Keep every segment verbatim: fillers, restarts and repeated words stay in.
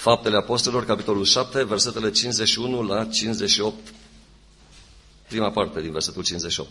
Faptele Apostolilor, capitolul șapte, versetele cincizeci și unu la cincizeci și opt. Prima parte din versetul cincizeci și opt.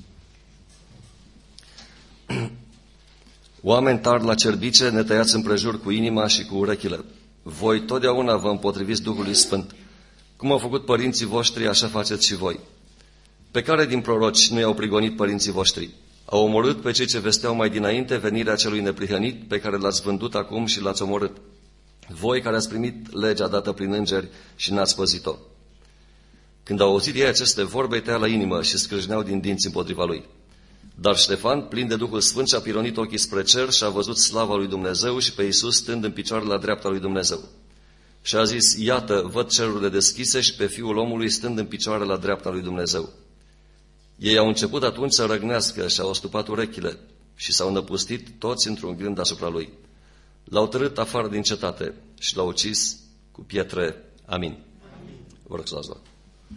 Oameni tari la cerbice, ne tăiați împrejur cu inima și cu urechile. Voi totdeauna vă împotriviți Duhului Sfânt. Cum au făcut părinții voștri, așa faceți și voi. Pe care din proroci nu i-au prigonit părinții voștri? Au omorât pe cei ce vesteau mai dinainte venirea celui neprihănit, pe care l-ați vândut acum și l-ați omorât. Voi care ați primit legea dată prin îngeri și n-ați păzit-o. Când au auzit ei aceste vorbe, îi tăia la inimă și scrâșneau din dinți împotriva lui. Dar Ștefan, plin de Duhul Sfânt, și-a pironit ochii spre cer și a văzut slava lui Dumnezeu și pe Iisus stând în picioare la dreapta lui Dumnezeu. Și a zis, iată, văd cerurile deschise și pe Fiul omului stând în picioare la dreapta lui Dumnezeu. Ei au început atunci să răgnească și au astupat urechile și s-au năpustit toți într-un gând asupra lui. L-au târât afară din cetate și l-au ucis cu pietre. Amin. Amin. Vă rog să luați loc.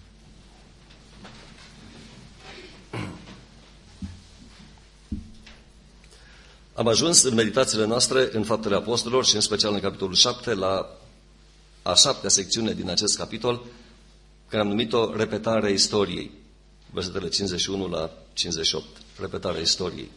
Am ajuns în meditațiile noastre în Faptele Apostolilor și în special în capitolul șapte la a șaptea secțiune din acest capitol, care am numit-o repetarea istoriei. Versetele cincizeci și unu la cincizeci și opt. Repetarea istoriei.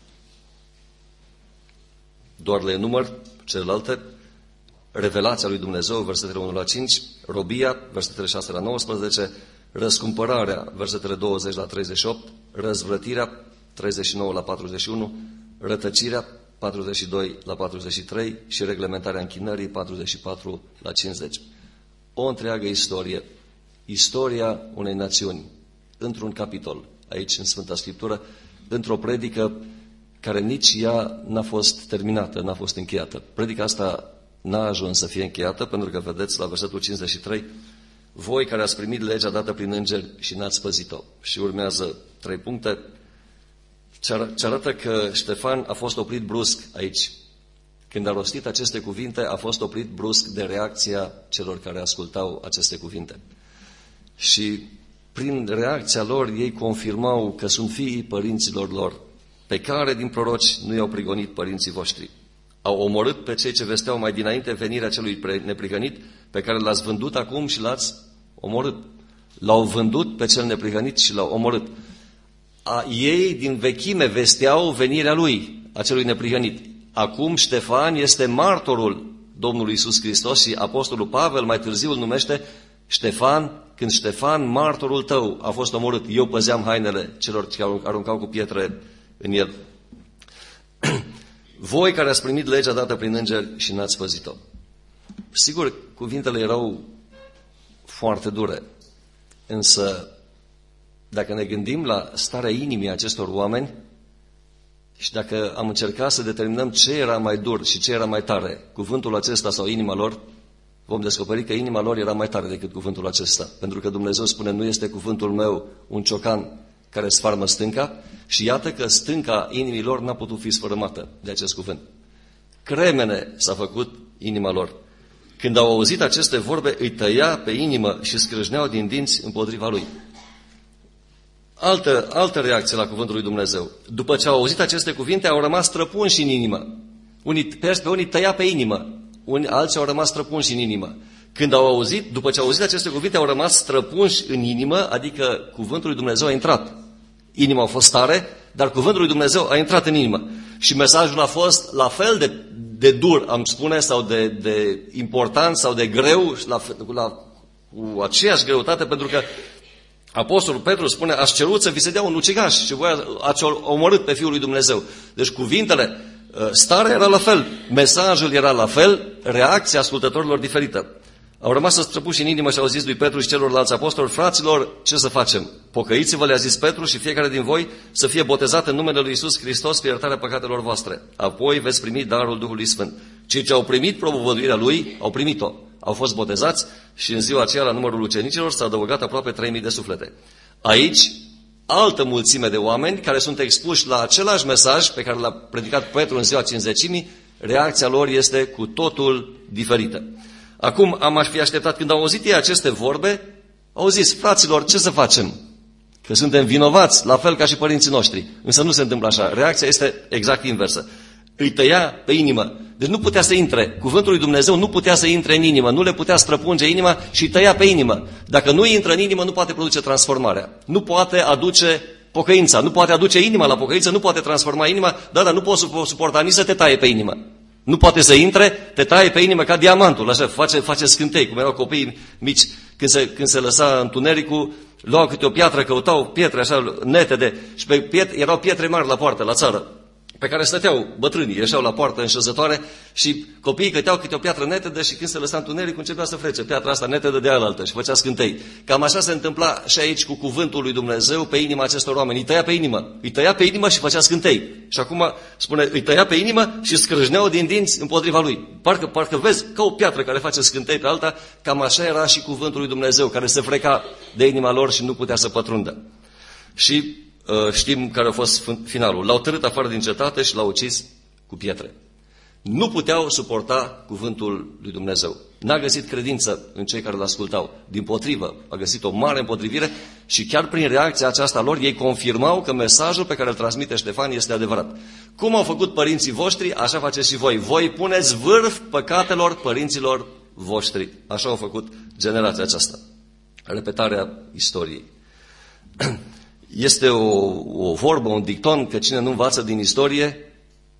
Doar le enumăr celelalte. Revelația lui Dumnezeu, versetele unu la cinci. Robia, versetele șase la nouăsprezece. Răscumpărarea, versetele douăzeci la treizeci și opt. Răzvrătirea, treizeci și nouă la patruzeci și unu. Rătăcirea, patruzeci și doi la patruzeci și trei. Și reglementarea închinării, patruzeci și patru la cincizeci. O întreagă istorie. Istoria unei națiuni. Într-un capitol, aici în Sfânta Scriptură, într-o predică care nici ea n-a fost terminată, n-a fost încheiată. Predica asta n-a ajuns să fie încheiată, pentru că, vedeți, la versetul cincizeci și trei, voi care ați primit legea dată prin îngeri și n-ați păzit-o. Și urmează trei puncte, ce arată că Ștefan a fost oprit brusc aici. Când a rostit aceste cuvinte, a fost oprit brusc de reacția celor care ascultau aceste cuvinte. Și prin reacția lor, ei confirmau că sunt fiii părinților lor, pe care din proroci nu i-au prigonit părinții voștri. Au omorât pe cei ce vesteau mai dinainte venirea celui neprihănit, pe care l-ați vândut acum și l-ați omorât. L-au vândut pe cel neprihănit și l-au omorât. A, ei din vechime vesteau venirea lui, acelui neprihănit. Acum Ștefan este martorul Domnului Iisus Hristos și Apostolul Pavel mai târziu îl numește Ștefan, când Ștefan, martorul tău, a fost omorât. Eu păzeam hainele celor ce aruncau cu pietre în el. Voi care ați primit legea dată prin îngeri și n-ați păzit-o. Sigur, cuvintele erau foarte dure, însă dacă ne gândim la starea inimii acestor oameni și dacă am încercat să determinăm ce era mai dur și ce era mai tare, cuvântul acesta sau inima lor, vom descoperi că inima lor era mai tare decât cuvântul acesta. Pentru că Dumnezeu spune, nu este cuvântul meu un ciocan care sfarmă stânca, și iată că stânca inimii lor n-a putut fi sfărâmată de acest cuvânt. Cremene s-a făcut inima lor. Când au auzit aceste vorbe, îi tăia pe inimă și scrâșneau din dinți împotriva lui. Altă, altă reacție la cuvântul lui Dumnezeu. După ce au auzit aceste cuvinte, au rămas străpunși în inimă. Unii, pe unii tăia pe inimă. Unii, alții au rămas străpunși în inimă. Când au auzit, după ce au auzit aceste cuvinte, au rămas străpunși în inimă, adică cuvântul lui Dumnezeu a intrat. Inima a fost tare, dar cuvântul lui Dumnezeu a intrat în inimă. Și mesajul a fost la fel de, de dur, am spune, sau de, de important, sau de greu, la, la, cu aceeași greutate, pentru că Apostolul Petru spune, ați cerut să vi se dea un ucigaș și voi ați omorât pe Fiul lui Dumnezeu. Deci cuvintele, starea era la fel, mesajul era la fel, reacția ascultătorilor diferită. Au rămas să străpuși în inimă și au zis lui Petru și celorlalți apostoli, fraților, ce să facem? Pocăiți-vă, le-a zis Petru, și fiecare din voi să fie botezat în numele lui Iisus Hristos pe iertarea păcatelor voastre. Apoi veți primi darul Duhului Sfânt. Cei ce au primit propovăduirea lui, au primit-o. Au fost botezați și în ziua aceea la numărul ucenicilor s-a adăugat aproape trei mii de suflete. Aici, altă mulțime de oameni care sunt expuși la același mesaj pe care l-a predicat Petru în ziua cincizecimii, reacția lor este cu totul diferită. Acum am aș fi așteptat, când au auzit ei aceste vorbe, au zis, fraților, ce să facem? Că suntem vinovați, la fel ca și părinții noștri. Însă nu se întâmplă așa. Reacția este exact inversă. Îi tăia pe inimă. Deci nu putea să intre. Cuvântul lui Dumnezeu nu putea să intre în inimă, nu le putea străpunge inima și îi tăia pe inimă. Dacă nu intră în inimă, nu poate produce transformarea. Nu poate aduce pocăința, nu poate aduce inima la pocăință, nu poate transforma inima, da, dar nu poți suporta nici să te taie pe inimă. Nu poate să intre, te taie pe inimă ca diamantul, așa, face, face scântei, cum erau copiii mici, când se, când se lăsa întunericul, luau câte o piatră, căutau pietre așa netede și pe pietre, erau pietre mari la poartă, la țară, pe care stăteau bătrânii, ieșeau la poartă înșezătoare și copiii căteau câte o piatră netedă și când se lăsa întunericul începea să frece piatra asta netedă de alaltă și făcea scântei. Cam așa se întâmpla și aici cu cuvântul lui Dumnezeu pe inima acestor oameni. Îi tăia pe inimă, îi tăia pe inimă și făcea scântei. Și acum spune, îi tăia pe inimă și scrâșneau din dinți împotriva lui. Parcă, parcă vezi ca o piatră care face scântei pe alta, cam așa era și cuvântul lui Dumnezeu, care se freca de inima lor și nu putea să pătrundă. Și știm care a fost finalul. L-au târât afară din cetate și l-au ucis cu pietre. Nu puteau suporta cuvântul lui Dumnezeu. N-a găsit credință în cei care l-ascultau. Dimpotrivă, a găsit o mare împotrivire și chiar prin reacția aceasta lor, ei confirmau că mesajul pe care îl transmite Ștefan este adevărat. Cum au făcut părinții voștri, așa faceți și voi. Voi puneți vârf păcatelor părinților voștri. Așa au făcut generația aceasta. Repetarea istoriei. Este o, o vorbă, un dicton, că cine nu învață din istorie,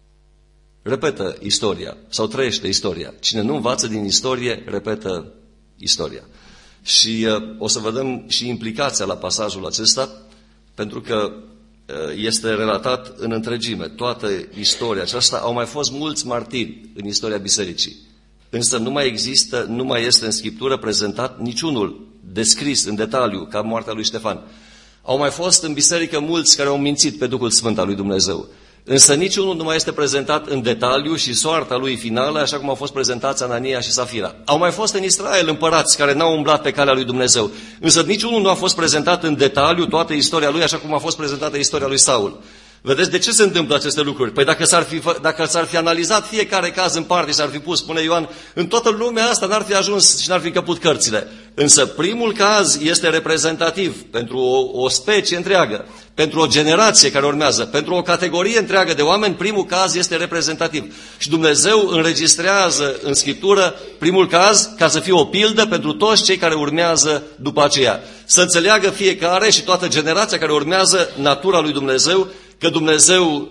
repetă istoria sau trăiește istoria. Cine nu învață din istorie, repetă istoria. Și uh, o să vedem și implicația la pasajul acesta, pentru că uh, este relatat în întregime. Toată istoria aceasta, au mai fost mulți martiri în istoria bisericii. Însă nu mai există, nu mai este în Scriptură prezentat niciunul descris în detaliu ca moartea lui Ștefan. Au mai fost în biserică mulți care au mințit pe Duhul Sfânt al lui Dumnezeu. Însă niciunul nu mai este prezentat în detaliu și soarta lui finală, așa cum au fost prezentați Anania și Safira. Au mai fost în Israel împărați care n-au umblat pe calea lui Dumnezeu. Însă niciunul nu a fost prezentat în detaliu toată istoria lui, așa cum a fost prezentată istoria lui Saul. Vedeți de ce se întâmplă aceste lucruri? Păi dacă s-ar fi, dacă s-ar fi analizat fiecare caz în parte și s-ar fi pus, spune Ioan, în toată lumea asta n-ar fi ajuns și n-ar fi căput cărțile. Însă primul caz este reprezentativ pentru o, o specie întreagă, pentru o generație care urmează, pentru o categorie întreagă de oameni, primul caz este reprezentativ. Și Dumnezeu înregistrează în Scriptură primul caz ca să fie o pildă pentru toți cei care urmează după aceea. Să înțeleagă fiecare și toată generația care urmează natura lui Dumnezeu, că Dumnezeu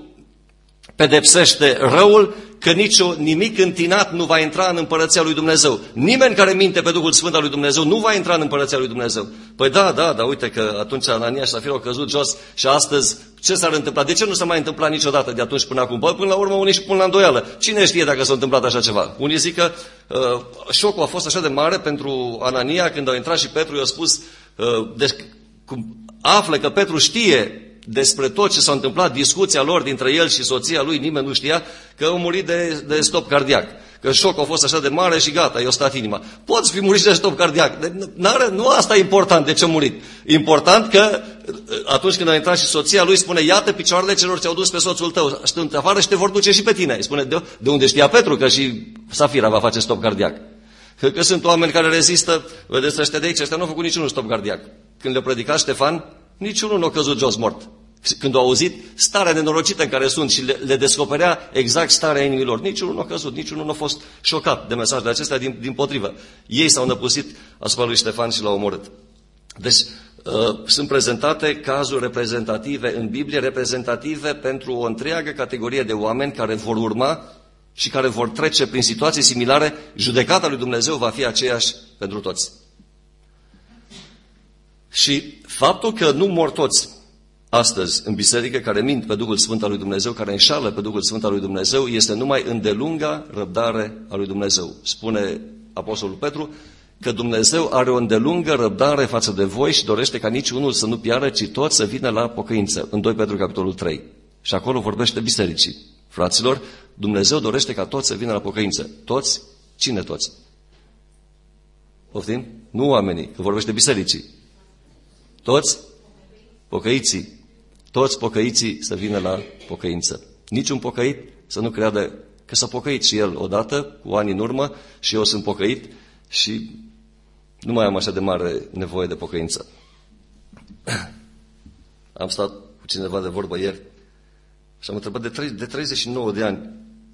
pedepsește răul, că nicio, nimic întinat nu va intra în împărăția lui Dumnezeu. Nimeni care minte pe Duhul Sfânt al lui Dumnezeu nu va intra în împărăția lui Dumnezeu. Păi da, da, da, uite că atunci Anania și Safira au căzut jos și astăzi ce s-ar întâmpla? De ce nu s-a mai întâmplat niciodată de atunci până acum? Păi până la urmă unii și pun la îndoială. Cine știe dacă s-a întâmplat așa ceva? Unii zic că uh, șocul a fost așa de mare pentru Anania când au intrat și Petru i-a spus, uh, deci, cum află că Petru știe despre tot ce s-a întâmplat, discuția lor dintre el și soția lui, nimeni nu știa, că au murit de, de stop cardiac. Că șocul a fost așa de mare și gata, i-a stat inima. Poți fi murit de stop cardiac. N-are, nu asta e important de ce a murit. Important că atunci când a intrat și soția lui spune, iată picioarele celor ce au dus pe soțul tău. Stând afară și te vor duce și pe tine. Spune, de, de unde știa Petru că și Safira va face stop cardiac. Că, că sunt oameni care rezistă, vedeți ăștia de aici, ăștia nu au făcut niciunul stop cardiac. Când le-a predicat Ștefan, niciunul nu a căzut jos mort. Când au auzit starea nenorocită în care sunt și le, le descoperea exact starea inimilor, niciunul nu a căzut, niciunul nu a fost șocat de mesajele acestea, din, din potrivă. Ei s-au năpustit asupra lui Ștefan și l-au omorât. Deci uh, sunt prezentate cazuri reprezentative în Biblie, reprezentative pentru o întreagă categorie de oameni care vor urma și care vor trece prin situații similare. Judecata lui Dumnezeu va fi aceeași pentru toți. Și faptul că nu mor toți astăzi în biserică care mint pe Duhul Sfânt al lui Dumnezeu, care înșală pe Duhul Sfânt al lui Dumnezeu, este numai îndelunga răbdare a lui Dumnezeu. Spune Apostolul Petru că Dumnezeu are o îndelungă răbdare față de voi și dorește ca niciunul să nu piară, ci toți să vină la pocăință. În doi Petru capitolul trei. Și acolo vorbește bisericii. Fraților, Dumnezeu dorește ca toți să vină la pocăință. Toți? Cine toți? Poftim? Nu oamenii, că vorbește bisericii. Toți? Pocăiții. Toți pocăiții să vină la pocăință. Niciun pocăit să nu creadă că s-a pocăit și el odată, cu ani în urmă, și eu sunt pocăit și nu mai am așa de mare nevoie de pocăință. Am stat cu cineva de vorbă ieri și am întrebat de, de treizeci și nouă de ani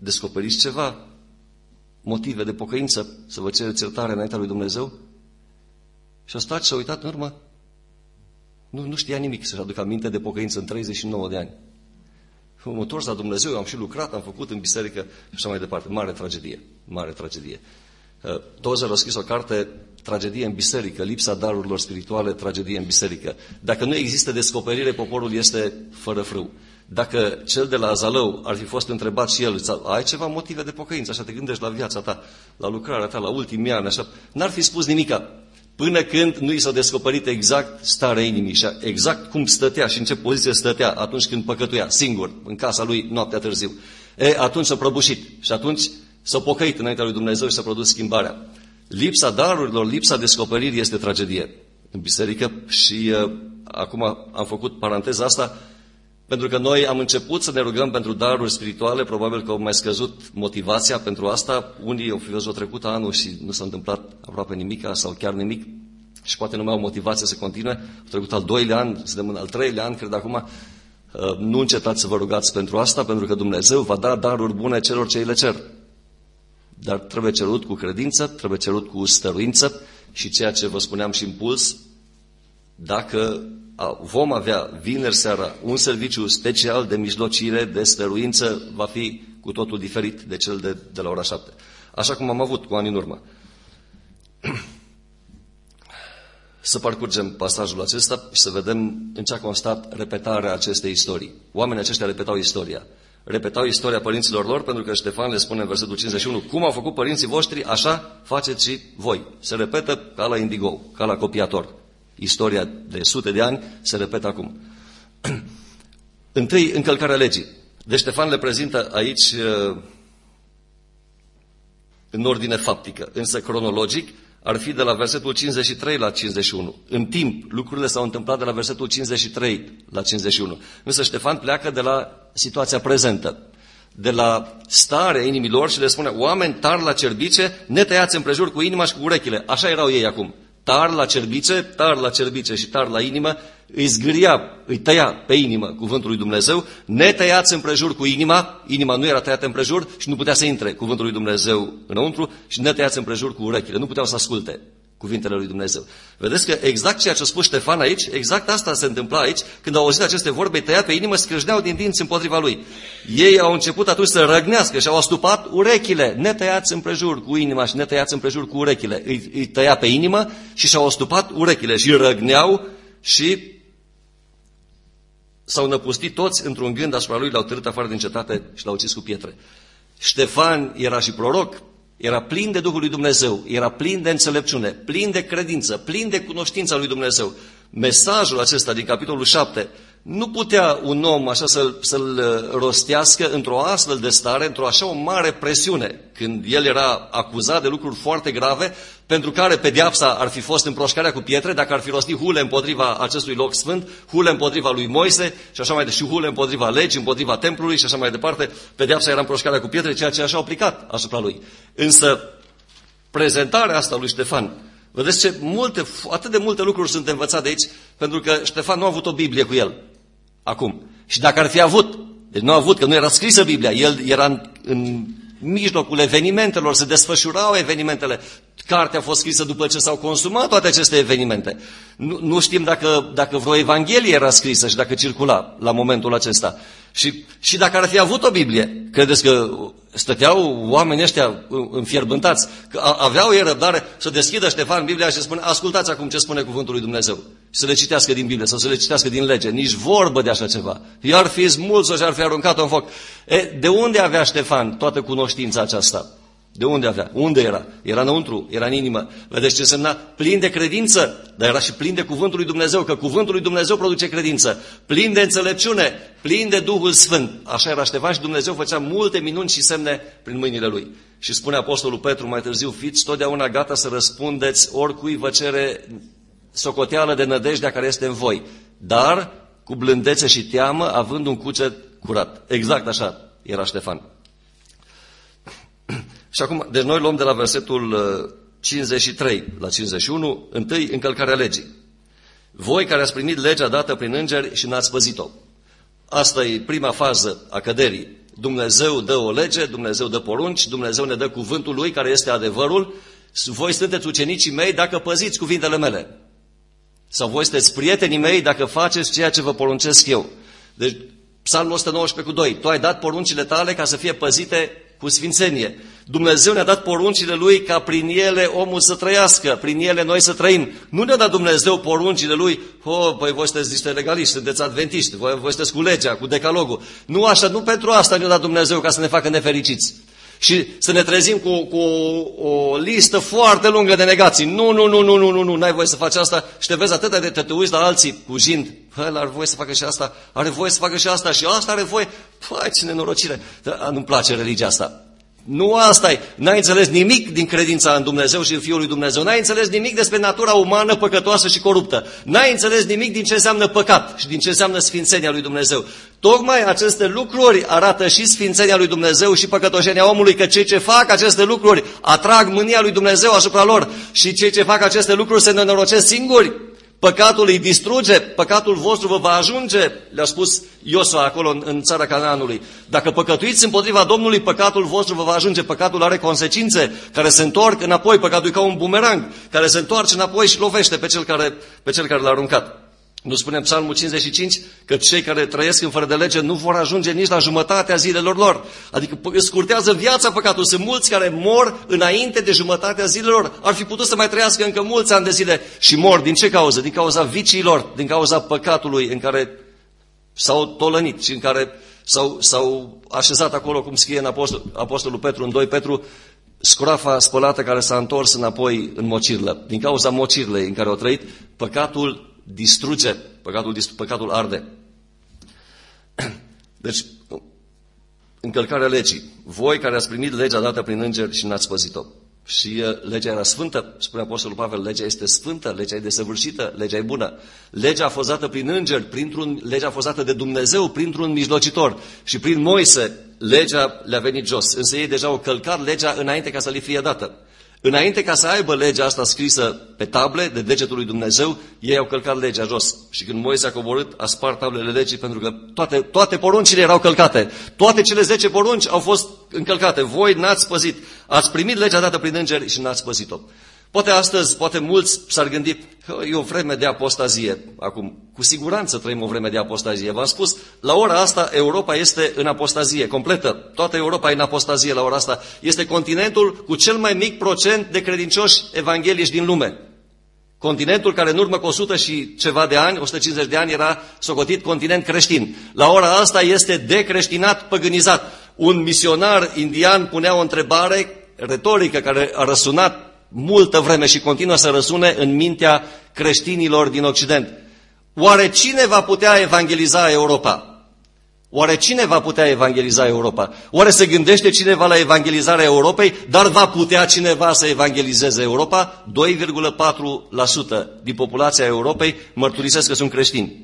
descoperiți ceva motive de pocăință, să vă cereți iertare înaintea lui Dumnezeu? Și a stat și a uitat în urmă. Nu, nu știa nimic să-și aducă aminte de pocăință în treizeci și nouă de ani. M-am întors la Dumnezeu, am și lucrat, am făcut în biserică și așa mai departe. Mare tragedie, mare tragedie. Tozer a scris o carte, Tragedie în biserică, lipsa darurilor spirituale, tragedie în biserică. Dacă nu există descoperire, poporul este fără frâu. Dacă cel de la Zalău ar fi fost întrebat și el, ai ceva motive de pocăință, așa te gândești la viața ta, la lucrarea ta, la ultimii ani, așa, n-ar fi spus nimica. Până când nu i s-a descoperit exact starea inimii și exact cum stătea și în ce poziție stătea atunci când păcătuia, singur, în casa lui, noaptea târziu. E, atunci s-a prăbușit și atunci s-a pocăit înaintea lui Dumnezeu și s-a produs schimbarea. Lipsa darurilor, lipsa descoperirii este tragedie în biserică și uh, acum am făcut paranteza asta pentru că noi am început să ne rugăm pentru daruri spirituale, probabil că au mai scăzut motivația pentru asta. Unii au fi văzut trecut anul și nu s-a întâmplat aproape nimic sau chiar nimic și poate nu mai au motivație să continue. A trecut al doilea an, suntem în al treilea an, cred acum. Nu încetați să vă rugați pentru asta, pentru că Dumnezeu va da daruri bune celor ce îi le cer. Dar trebuie cerut cu credință, trebuie cerut cu stăruință și ceea ce vă spuneam și în puls, dacă vom avea vineri seara un serviciu special de mijlocire, de stăruință, va fi cu totul diferit de cel de, de la ora șapte. Așa cum am avut cu ani în urmă. Să parcurgem pasajul acesta și să vedem în ce a constat repetarea acestei istorii. Oamenii aceștia repetau istoria. Repetau istoria părinților lor, pentru că Ștefan le spune în versetul cincizeci și unu, cum au făcut părinții voștri, așa faceți și voi. Se repetă ca la Indigo, ca la copiator. Istoria de sute de ani se repetă acum. Întâi, încălcarea legii. Deci Ștefan le prezintă aici în ordine faptică, însă cronologic ar fi de la versetul cincizeci și trei la cincizeci și unu. În timp, lucrurile s-au întâmplat de la versetul cincizeci și trei la cincizeci și unu. Însă Ștefan pleacă de la situația prezentă, de la starea inimilor și le spune, oameni tari la cerbice, netăiați împrejur cu inima și cu urechile. Așa erau ei acum. Tar la cerbice, tar la cerbice și tar la inimă, îi zgâria, îi tăia pe inimă cuvântul lui Dumnezeu, ne tăiați împrejur cu inima, inima nu era tăiată împrejur și nu putea să intre cuvântul lui Dumnezeu înăuntru și ne tăiați împrejur cu urechile, nu puteau să asculte cuvintele lui Dumnezeu. Vedeți că exact ceea ce a spus Ștefan aici, exact asta se întâmpla aici, când au auzit aceste vorbe, îi tăia pe inimă, scrâșneau din dinți împotriva lui. Ei au început atunci să răgnească și au astupat urechile, ne tăiați împrejur cu inima și ne tăiați împrejur cu urechile. Îi, îi tăia pe inimă și și-au astupat urechile și răgneau și s-au năpustit toți într-un gând asupra lui, l-au târât afară din cetate și l-au ucis cu pietre. Ștefan era și proroc, era plin de Duhul lui Dumnezeu, era plin de înțelepciune, plin de credință, plin de cunoștința lui Dumnezeu. Mesajul acesta din capitolul șapte nu putea un om așa să-l, să-l rostească într-o astfel de stare, într-o așa o mare presiune, când el era acuzat de lucruri foarte grave, pentru care pedeapsa ar fi fost împroșcarea cu pietre, dacă ar fi rostit hule împotriva acestui loc sfânt, hule împotriva lui Moise și așa mai departe, și hule împotriva legii, împotriva templului și așa mai departe, pedeapsa era împroșcarea cu pietre, ceea ce așa au aplicat asupra lui. Însă, prezentarea asta lui Ștefan, vedeți ce multe, atât de multe lucruri sunt învățate aici, pentru că Ștefan nu a avut o Biblie cu el. Acum. Și dacă ar fi avut, deci nu a avut, că nu era scrisă Biblia, el era în, în mijlocul evenimentelor, se desfășurau evenimentele. Cartea a fost scrisă după ce s-au consumat toate aceste evenimente. Nu, nu știm dacă, dacă vreo evanghelie era scrisă și dacă circula la momentul acesta. Și, și dacă ar fi avut o Biblie, credeți că stăteau oamenii ăștia înfierbântați, că aveau ei răbdare să deschidă Ștefan Biblia și să spună, ascultați acum ce spune cuvântul lui Dumnezeu. Și să le citească din Biblie sau să le citească din lege. Nici vorbă de așa ceva. I-ar fi smulț-o și ar fi aruncat-o în foc. E, de unde avea Ștefan toată cunoștința aceasta? De unde avea? Unde era? Era înăuntru, era în inimă. Vedeți ce însemna? Plin de credință, dar era și plin de cuvântul lui Dumnezeu, că cuvântul lui Dumnezeu produce credință. Plin de înțelepciune, plin de Duhul Sfânt. Așa era Ștefan și Dumnezeu făcea multe minuni și semne prin mâinile lui. Și spune Apostolul Petru mai târziu, fiți totdeauna gata să răspundeți oricui vă cere socoteală de nădejdea care este în voi, dar cu blândețe și teamă, având un cuget curat. Exact așa era Ștefan. Și acum, deci noi luăm de la versetul cincizeci și trei la cincizeci și unu, întâi încălcarea legii. Voi care ați primit legea dată prin îngeri și n-ați păzit-o. Asta e prima fază a căderii. Dumnezeu dă o lege, Dumnezeu dă porunci, Dumnezeu ne dă cuvântul Lui, care este adevărul. Voi sunteți ucenicii mei dacă păziți cuvintele mele. Sau voi sunteți prietenii mei dacă faceți ceea ce vă poruncesc eu. Deci, Psalmul o sută nouăsprezece cu doi. Tu ai dat poruncile tale ca să fie păzite cu sfințenie. Dumnezeu ne-a dat poruncile Lui ca prin ele omul să trăiască, prin ele noi să trăim. Nu ne-a dat Dumnezeu poruncile Lui, oh, păi voi sunteți niște legaliști, sunteți adventiști, voi, voi sunteți cu legea, cu decalogul. Nu așa, nu pentru asta ne-a dat Dumnezeu ca să ne facă nefericiți. Și să ne trezim cu, cu o listă foarte lungă de negații. Nu, nu, nu, nu, nu, nu, nu, n-ai voie să faci asta. Și te vezi atât de te, te uiți la alții cu jind. Păi, are voie să facă și asta, are voie să facă și asta și asta are voie. Păi, ce nenorocire. Nu-mi place religia asta. Nu asta e. N-ai înțeles nimic din credința în Dumnezeu și în Fiul lui Dumnezeu. N-ai înțeles nimic despre natura umană păcătoasă și coruptă. N-ai înțeles nimic din ce înseamnă păcat și din ce înseamnă sfințenia lui Dumnezeu. Tocmai aceste lucruri arată și sfințenia lui Dumnezeu și păcătoșenia omului, că cei ce fac aceste lucruri atrag mânia lui Dumnezeu asupra lor și cei ce fac aceste lucruri se nenorocesc singuri. Păcatul îi distruge, păcatul vostru vă va ajunge, le-a spus Iosua acolo în, în țara Canaanului. Dacă păcătuiți împotriva Domnului, păcatul vostru vă va ajunge. Păcatul are consecințe care se întorc înapoi, păcatul e ca un bumerang, care se întoarce înapoi și lovește pe cel care, pe cel care l-a aruncat. Nu spune în Psalmul cincizeci și cinci că cei care trăiesc în fără de lege nu vor ajunge nici la jumătatea zilelor lor. Adică scurtează viața păcatul. Sunt mulți care mor înainte de jumătatea zilelor. Ar fi putut să mai trăiască încă mulți ani de zile și mor. Din ce cauză? Din cauza viciilor, din cauza păcatului în care s-au tolănit și în care s-au, s-au așezat acolo, cum scrie în Apostol, Apostolul Petru, în doi Petru, scroafa spălată care s-a întors înapoi în mocirlă. Din cauza mocirlei în care au trăit, păcatul distruge, păcatul, păcatul arde. Deci, încălcarea legii. Voi care ați primit legea dată prin îngeri și n-ați păzit-o. Și uh, legea era sfântă, spune Apostolul Pavel, legea este sfântă, legea e desăvârșită, legea e bună. Legea a fost dată prin îngeri, printr-un, legea a fost dată de Dumnezeu printr-un mijlocitor. Și prin Moise, legea le-a venit jos. Însă ei deja au călcat legea înainte ca să le fie dată. Înainte ca să aibă legea asta scrisă pe table de degetul lui Dumnezeu, ei au călcat legea jos. Și când Moise a coborât, a spart tablele legii pentru că toate, toate poruncile erau călcate. Toate cele zece porunci au fost încălcate. Voi n-ați păzit. Ați primit legea dată prin îngeri și n-ați păzit-o. Poate astăzi, poate mulți s-ar gândi că e o vreme de apostazie. Acum, cu siguranță trăim o vreme de apostazie. V-am spus, la ora asta Europa este în apostazie completă. Toată Europa e în apostazie la ora asta. Este continentul cu cel mai mic procent de credincioși evanghelici din lume. Continentul care în urmă cu o sută și ceva de ani, o sută cincizeci de ani, era socotit continent creștin. La ora asta este decreștinat, păgânizat. Un misionar indian punea o întrebare retorică care a răsunat multă vreme și continuă să răsune în mintea creștinilor din Occident. Oare cine va putea evangeliza Europa? Oare cine va putea evangeliza Europa? Oare se gândește cineva la evangelizarea Europei, dar va putea cineva să evangelizeze Europa? doi virgulă patru la sută din populația Europei mărturisesc că sunt creștini.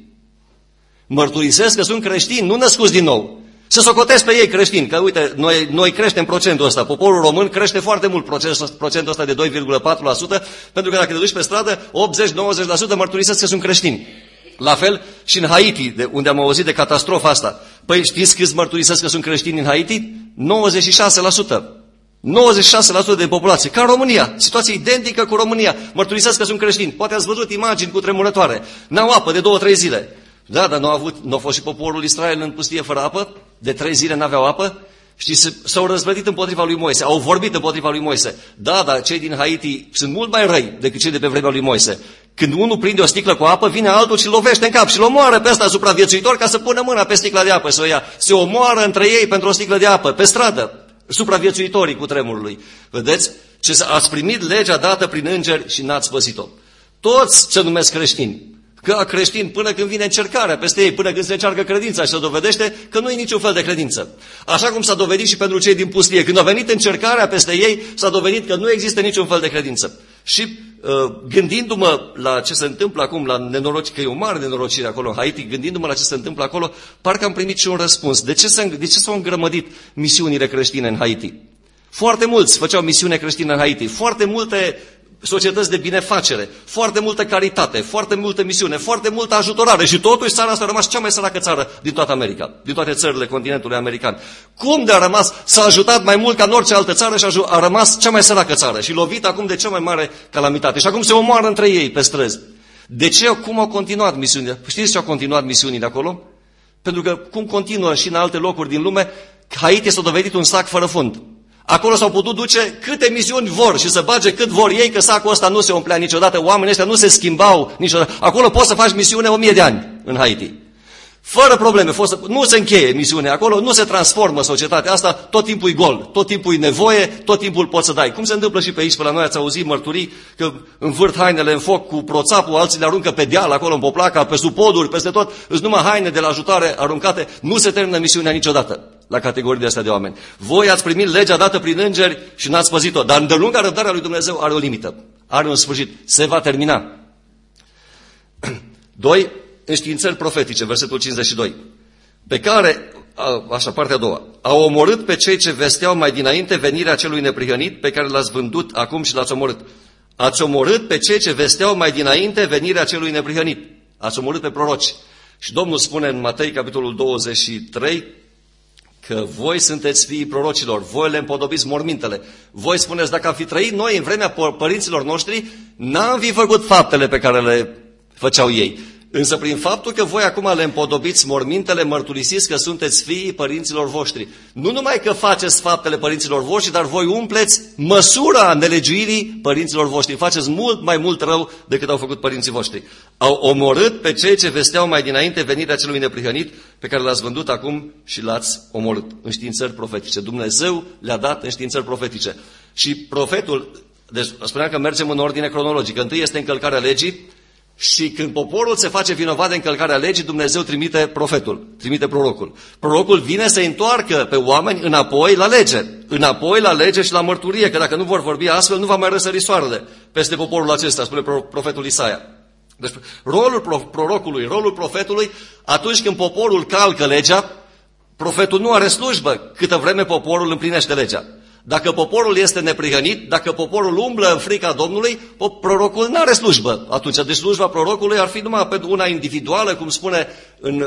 Mărturisesc că sunt creștini, nu născuți din nou. Se socotesc pe ei creștini, că uite, noi, noi creștem procentul ăsta, poporul român crește foarte mult procentul ăsta de doi virgulă patru la sută, pentru că dacă te duci pe stradă, optzeci-nouăzeci la sută mărturisesc că sunt creștini. La fel și în Haiti, de unde am auzit de catastrofa asta. Păi știți câți mărturisesc că sunt creștini în Haiti? nouăzeci și șase la sută. nouăzeci și șase la sută din populație, ca în România, situație identică cu România, mărturisesc că sunt creștini. Poate ați văzut imagini cu tremurătoare, n-au apă de două, trei zile. Da, dar nu a, avut, nu a fost și poporul Israel în pustie fără apă? De trei zile n-aveau apă? Știți, s-au răzvrătit împotriva lui Moise, au vorbit împotriva lui Moise. Da, dar cei din Haiti sunt mult mai răi decât cei de pe vremea lui Moise. Când unul prinde o sticlă cu apă, vine altul și îl lovește în cap și îl omoară pe ăsta supraviețuitor ca să pună mâna pe sticla de apă, să o ia. Se omoară între ei pentru o sticlă de apă, pe stradă, supraviețuitorii cu tremurului. Vedeți? Ce ați primit legea dată prin îngeri și n-ați păzit-o. Toți se numesc creștini. Că creștini până când vine încercarea peste ei, până când se încearcă credința și se dovedește că nu e niciun fel de credință. Așa cum s-a dovedit și pentru cei din pustie. Când a venit încercarea peste ei, s-a dovedit că nu există niciun fel de credință. Și uh, gândindu-mă la ce se întâmplă acum, la nenorocire, că e o mare nenorocire acolo în Haiti, gândindu-mă la ce se întâmplă acolo, parcă am primit și un răspuns. De ce, de ce s-au îngrămădit misiunile creștine în Haiti? Foarte mulți făceau misiune creștină în Haiti. Foarte multe societăți de binefacere, foarte multă caritate, foarte multă misiune, foarte multă ajutorare și totuși țara asta a rămas cea mai săracă țară din toată America, din toate țările continentului american. Cum de a rămas, s-a ajutat mai mult ca în orice altă țară și a, a rămas cea mai săracă țară și lovit acum de cea mai mare calamitate și acum se omoară între ei pe străzi. De ce? Cum au continuat misiunile? Știți ce au continuat misiunile acolo? Pentru că cum continuă și în alte locuri din lume, Haiti s-a dovedit un sac fără fund. Acolo s-au putut duce câte misiuni vor și să bage cât vor ei, că sacul ăsta nu se umplea niciodată, oamenii ăștia nu se schimbau niciodată. Acolo poți să faci misiune o mie de ani în Haiti. Fără probleme, să... nu se încheie misiunea acolo, nu se transformă societatea asta, tot timpul e gol, tot timpul e nevoie, tot timpul poți să dai. Cum se întâmplă și pe aici, pe la noi ați auzit mărturii că învârt hainele în foc cu proțapul, alții le aruncă pe deal acolo în Poplaca, pe sub poduri, peste tot, îți numai haine de la ajutare aruncate, nu se termină misiunea niciodată la categoriile astea de oameni. Voi ați primit legea dată prin îngeri și n-ați păzit-o, dar îndelunga răbdarea lui Dumnezeu are o limită, are un sfârșit, se va termina. Doi, înștiințări profetice, versetul cincizeci și doi, pe care, așa, partea a doua, au omorât pe cei ce vesteau mai dinainte venirea celui neprihănit, pe care l-ați vândut acum și l-ați omorât. Ați omorât pe cei ce vesteau mai dinainte venirea celui neprihănit. Ați omorât pe proroci. Și Domnul spune în Matei, capitolul douăzeci și trei, că voi sunteți fiii prorocilor, voi le împodobiți mormintele. Voi spuneți, dacă am fi trăit noi în vremea părinților noștri, n-am fi făcut faptele pe care le făceau ei. Însă prin faptul că voi acum le împodobiți mormintele, mărturisiți că sunteți fiii părinților voștri. Nu numai că faceți faptele părinților voștri, dar voi umpleți măsura nelegiuirii părinților voștri. Faceți mult mai mult rău decât au făcut părinții voștri. Au omorât pe cei ce vesteau mai dinainte venirea celui neprihănit, pe care l-ați vândut acum și l-ați omorât. Înștiințări profetice. Dumnezeu le-a dat înștiințări profetice. Și profetul, deci spuneam că mergem în ordine cronologică. Întâi este încălcarea legii, și când poporul se face vinovat de încălcarea legii, Dumnezeu trimite profetul, trimite prorocul. Prorocul vine să întoarcă pe oameni înapoi la lege, înapoi la lege și la mărturie, că dacă nu vor vorbi astfel, nu va mai răsări soarele peste poporul acesta, spune profetul Isaia. Deci rolul prorocului, rolul profetului, atunci când poporul calcă legea, profetul nu are slujbă câtă vreme poporul împlinește legea. Dacă poporul este neprihănit, dacă poporul umblă în frica Domnului, prorocul nu are slujbă. Atunci, de slujba prorocului ar fi numai pentru una individuală, cum spune în,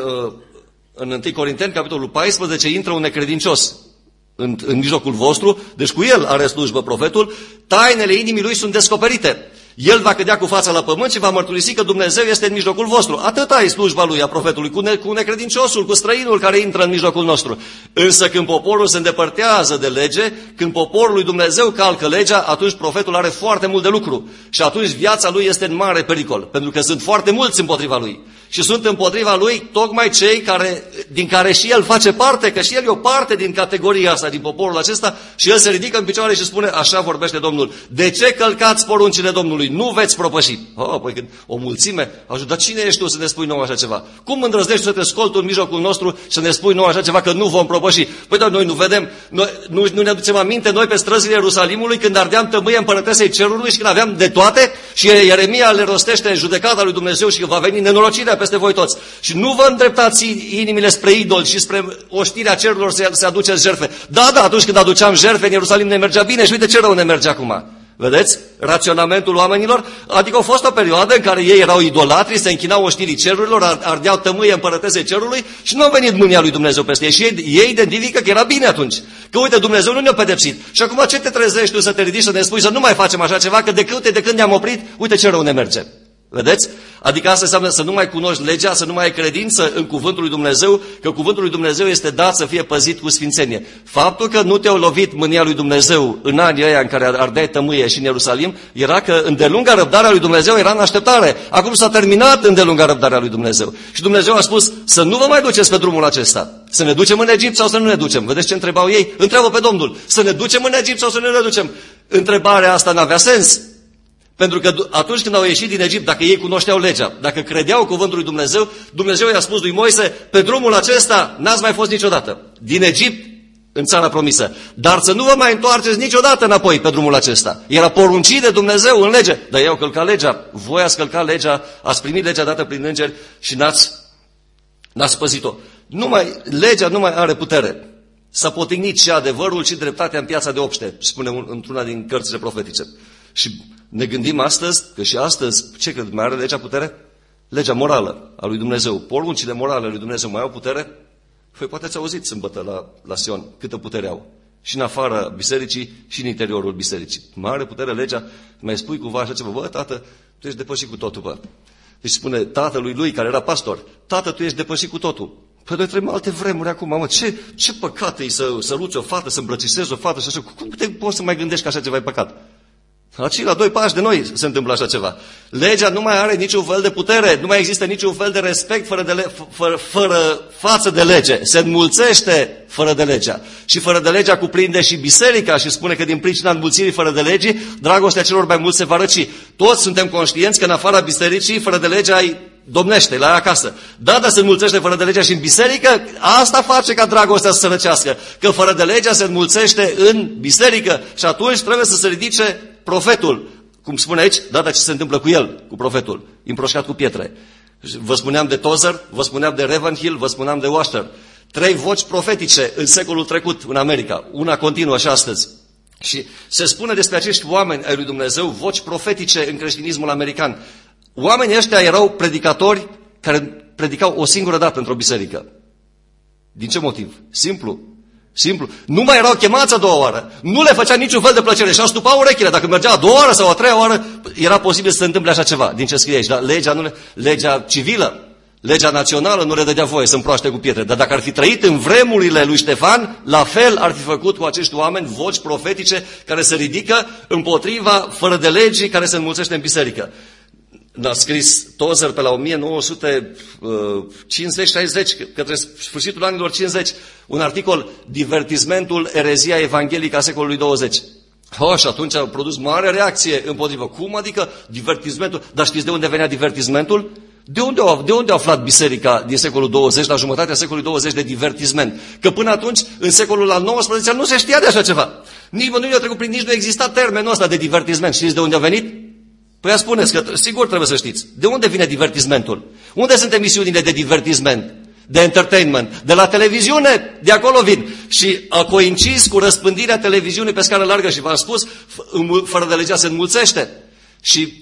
în întâi Corinteni, capitolul paisprezece, intră un necredincios în, în mijlocul vostru, deci cu el are slujbă profetul, tainele inimii lui sunt descoperite. El va cădea cu fața la pământ și va mărturisi că Dumnezeu este în mijlocul vostru. Atâta e slujba lui, a profetului, cu, ne, cu necredinciosul, cu străinul care intră în mijlocul nostru. Însă când poporul se îndepărtează de lege, când poporul lui Dumnezeu calcă legea, atunci profetul are foarte mult de lucru. Și atunci viața lui este în mare pericol, pentru că sunt foarte mulți împotriva lui. Și sunt împotriva lui tocmai cei care, din care și el face parte, că și el e o parte din categoria asta, din poporul acesta, și el se ridică în picioare și spune, așa vorbește Domnul, de ce călcați poruncile Domnului? Nu veți propăși. Oh, păi când o mulțime, ajută, dar cine ești tu să ne spui nouă așa ceva? Cum îndrăznești să te scoli tu în mijlocul nostru și să ne spui nouă așa ceva că nu vom propăși? Păi dar noi nu vedem, noi, nu, nu ne aducem aminte noi pe străzile Ierusalimului când ardeam tămâie împărătesei cerului și când aveam de toate și Ieremia le rostește în judecata lui Dumnezeu și că va veni nenorocirea peste voi toți. Și nu vă îndreptați inimile spre idoli și spre oștirea cerurilor să se aduceți jertfe. Da, da, atunci când aduceam jertfe în Ierusalim ne mergea bine și uite ce rău ne merge acum. Vedeți? Raționamentul oamenilor? Adică a fost o perioadă în care ei erau idolatri, se închinau oștirii cerurilor, ardeau tămâie împărătesei cerului și nu a venit mânia lui Dumnezeu peste ei. Și ei, ei identifică că era bine atunci. Că uite, Dumnezeu nu ne-a pedepsit. Și acum ce te trezești tu să te ridici să ne spui să nu mai facem așa ceva, că de când, de când ne-am oprit, uite ce rău ne merge. Vedeți? Adică asta înseamnă să nu mai cunoști legea, să nu mai ai credință în cuvântul lui Dumnezeu, că cuvântul lui Dumnezeu este dat să fie păzit cu sfințenie. Faptul că nu te-a lovit mânia lui Dumnezeu în anii ăia în care ardeai tămâie și în Ierusalim, era că îndelunga răbdarea lui Dumnezeu era în așteptare. Acum s-a terminat îndelunga răbdarea lui Dumnezeu. Și Dumnezeu a spus să nu vă mai duceți pe drumul acesta. Să ne ducem în Egipt sau să nu ne ducem? Vedeți ce întrebau ei? Întreabă pe Domnul. Să ne ducem în Egipt sau să nu ne ducem? Întrebarea asta n-avea sens. Pentru că atunci când au ieșit din Egipt, dacă ei cunoșteau legea, dacă credeau cuvântul lui Dumnezeu, Dumnezeu i-a spus lui Moise, pe drumul acesta n-ați mai fost niciodată. Din Egipt în țara promisă. Dar să nu vă mai întoarceți niciodată înapoi pe drumul acesta. Era poruncit de Dumnezeu în lege. Dar ei au călcat legea. Voi ați călcat legea, ați primit legea dată prin îngeri și n-ați, n-ați păzit-o. Numai, legea nu mai are putere. S-a potignit și adevărul și dreptatea în piața de obște, spune într-una din cărțile profetice. Și Ne gândim astăzi că și astăzi, ce cred, mai are legea putere? Legea morală a lui Dumnezeu. Poruncile morale ale lui Dumnezeu mai au putere? Păi poate ați auzit sâmbătă la, la Sion câtă putere au. Și în afara bisericii și în interiorul bisericii. Mai are putere legea? Mai spui cumva așa ceva? Bă, tată, tu ești depășit cu totul, bă. Deci spune tatălui lui, care era pastor, tată, tu ești depășit cu totul. Păi noi trăim alte vremuri acum, mă, ce, ce păcat e să săruți o fată, să îmbrățișezi o fată și așa, cum te poți să mai gândești că așa ceva e păcat? Aici, la doi pași de noi se întâmplă așa ceva. Legea nu mai are niciun fel de putere, nu mai există niciun fel de respect fără, de le, fără, fără față de lege. Se înmulțește fără de legea. Și fără de legea cuprinde și biserica și spune că din pricina înmulțirii fără de legii, dragostea celor mai mulți se va răci. Toți suntem conștienți că în afara bisericii, fără de legea ai domnește la ea acasă. Da, dar se înmulțește fără de legea și în biserică, asta face ca dragostea să se răcească. Că fără de legea se înmulțește în biserică și atunci trebuie să se ridice profetul. Cum spune aici, da, dar ce se întâmplă cu el, cu profetul? Împroșcat cu pietre. Vă spuneam de Tozer, vă spuneam de Ravenhill, vă spuneam de Washer. Trei voci profetice în secolul trecut în America. Una continuă și astăzi. Și se spune despre acești oameni ai lui Dumnezeu, voci profetice în creștinismul american. Oamenii ăștia erau predicatori care predicau o singură dată într-o biserică. Din ce motiv? Simplu. Simplu. Nu mai erau chemați a doua oară. Nu le făcea niciun fel de plăcere și astupau urechile. Dacă mergea a doua oară sau a treia oară, era posibil să se întâmple așa ceva. Din ce scrie aici. Dar legea, nu le, legea civilă, legea națională nu le dădea voie să împroaște cu pietre. Dar dacă ar fi trăit în vremurile lui Ștefan, la fel ar fi făcut cu acești oameni voci profetice care se ridică împotriva fără de legii care se înmulțește în biserică. A scris Tozer pe la o mie nouă sute cincizeci șaizeci, către sfârșitul anilor cincizeci, un articol, Divertismentul, erezia evanghelică a secolului douăzeci. Oh, și atunci a produs mare reacție împotrivă. Cum adică divertismentul? Dar știți de unde venea divertismentul? De unde, au, de unde a aflat biserica din secolul douăzeci, la jumătatea secolului douăzeci, de divertisment? Că până atunci, în secolul al nouăsprezecelea, nu se știa de așa ceva. Nici nu i-a trecut prin, nici nu exista termenul ăsta de divertisment. Știți de unde a venit? Păi spuneți că sigur trebuie să știți. De unde vine divertismentul? Unde sunt emisiunile de divertisment? De entertainment? De la televiziune? De acolo vin. Și a coincis cu răspândirea televiziunii pe scară largă și v-am spus, fără de legea se înmulțește. Și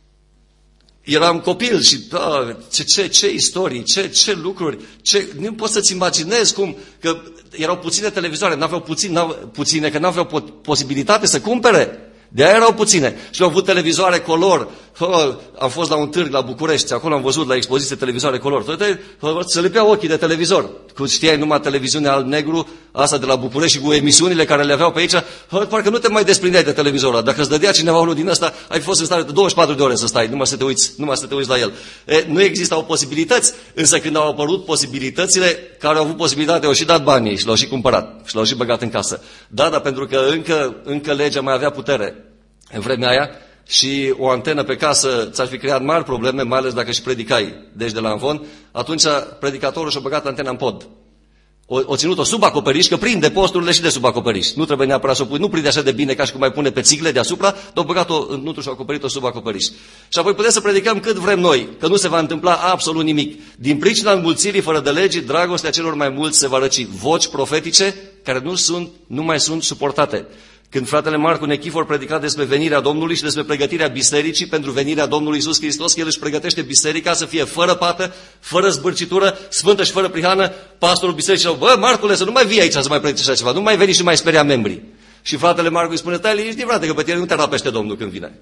eram copil și da, ce, ce, ce istorii, ce, ce lucruri, ce, nu poți să-ți imaginezi cum, că erau puține televizoare, n-aveau puțin, n-aveau, puține, că n-aveau po- posibilitate să cumpere. De aia erau puține. Și au avut televizoare color. Oh, am fost la un târg la București, acolo am văzut la expoziție televizoare color. Se lipeau ochii de televizor. Când știai numai televiziunea alb-negru, asta de la București și cu emisiunile care le aveau pe aici, parcă nu te mai desprindeai de televizorul. Dacă îți dădea cineva unul din ăsta, ai fost în stare de douăzeci și patru de ore să stai, numai să te uiți, numai să te uiți la el. E, nu existau posibilități, însă când au apărut posibilitățile, care au avut posibilitate, au și dat banii și l-au și cumpărat și l-au și băgat în casă. Da, dar pentru că încă, încă legea mai avea putere în vremea aia și o antenă pe casă ți-ar fi creat mari probleme, mai ales dacă și predicai, deci de la învon, atunci predicatorul și-a băgat antena în pod. O, o ținut-o sub acoperiș, că prinde posturile și de sub acoperiș. Nu trebuie neapărat să o pui, nu prinde așa de bine ca și cum mai pune pe țigle deasupra, dar au băgat-o în nutru și au acoperit-o sub acoperiș. Și apoi putem să predicăm cât vrem noi, că nu se va întâmpla absolut nimic. Din pricina înmulțirii fără de legii, dragostea celor mai mulți se va răci. Voci profetice care nu, sunt, nu mai sunt suportate. Când fratele Marcu Nechifor predica despre venirea Domnului și despre pregătirea bisericii pentru venirea Domnului Iisus Hristos, el își pregătește biserica să fie fără pată, fără zbârcitură, sfântă și fără prihană, pastorul bisericii, bă, Marcule, să nu mai vii aici să mai predici așa ceva, nu mai veni și mai speria membrii. Și fratele Marcu îi spune, stai liniștit, frate, că pe tine nu te rapește Domnul când vine.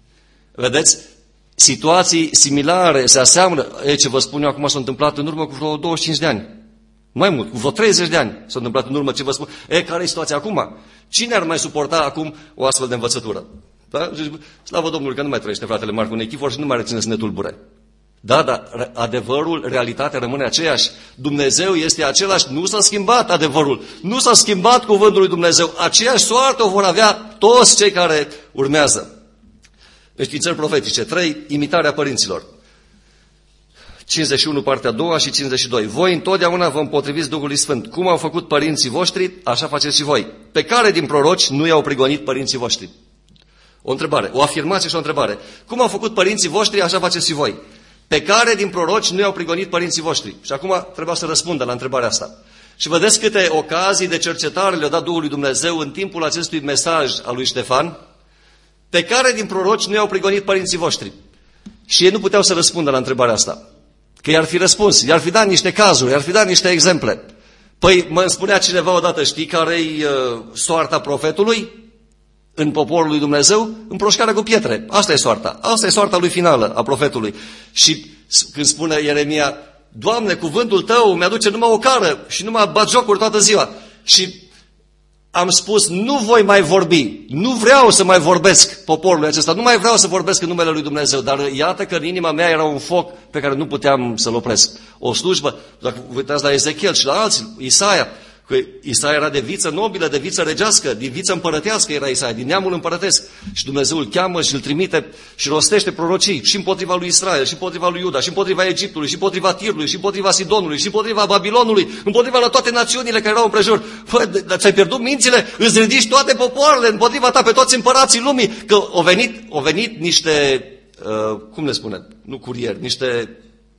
Vedeți? Situații similare se aseamănă, e, ce vă spun eu acum s-a întâmplat în urmă cu vreo douăzeci și cinci de ani. Mai mult, cu vreo treizeci de ani s-a întâmplat în urmă ce vă spun. E, care e situația acum? Cine ar mai suporta acum o astfel de învățătură? Da? Slavă Domnului că nu mai trăiește fratele Marcu Nechifor și nu mai reține să ne tulbure. Da, dar adevărul, realitatea rămâne aceeași. Dumnezeu este același, nu s-a schimbat adevărul, nu s-a schimbat cuvântul lui Dumnezeu. Aceeași soartă o vor avea toți cei care urmează. Înștiințări profetice. trei. Imitarea părinților. cincizeci și unu, partea a doua și cincizeci și doi. Voi întotdeauna vă împotriviți Duhului Sfânt. Cum au făcut părinții voștri, așa faceți și voi. Pe care din proroci nu i-au prigonit părinții voștri? O întrebare, o afirmație și o întrebare. Cum au făcut părinții voștri, așa faceți și voi. Pe care din proroci nu i-au prigonit părinții voștri? Și acum trebuia să răspundă la întrebarea asta. Și vedeți câte ocazii de cercetare le-a dat Duhul lui Dumnezeu în timpul acestui mesaj al lui Ștefan. pe care din proroci nu i-au prigonit părinții voștri? Și ei nu puteau să răspundă la întrebarea asta. Că i-ar fi răspuns, i-ar fi dat niște cazuri, i-ar fi dat niște exemple. Păi mă spunea cineva odată, știi care-i uh, soarta profetului în poporul lui Dumnezeu? Împroșcarea cu pietre. Asta e soarta. Asta e soarta lui finală a profetului. Și când spune Ieremia, Doamne, cuvântul Tău mi-aduce numai o cară și numai batjocuri toată ziua. Și am spus, nu voi mai vorbi, nu vreau să mai vorbesc poporului acesta, nu mai vreau să vorbesc în numele lui Dumnezeu, dar iată că în inima mea era un foc pe care nu puteam să-l opresc. O slujbă, dacă vă uitați la Ezechiel și la alții, Isaia, că Isaia era de viță nobilă, de viță regească, din viță împărătească era Isaia, din neamul împărătesc. Și Dumnezeu îl cheamă și îl trimite și rostește prorocii și împotriva lui Israel, și împotriva lui Iuda, și împotriva Egiptului, și împotriva Tirului, și împotriva Sidonului, și împotriva Babilonului, împotriva la toate națiunile care erau împrejur. Păi, dar ți-ai pierdut mințile? Îți ridici toate popoarele împotriva ta, pe toți împărații lumii, că au venit, au venit niște, uh, cum le spune, nu curieri, niște...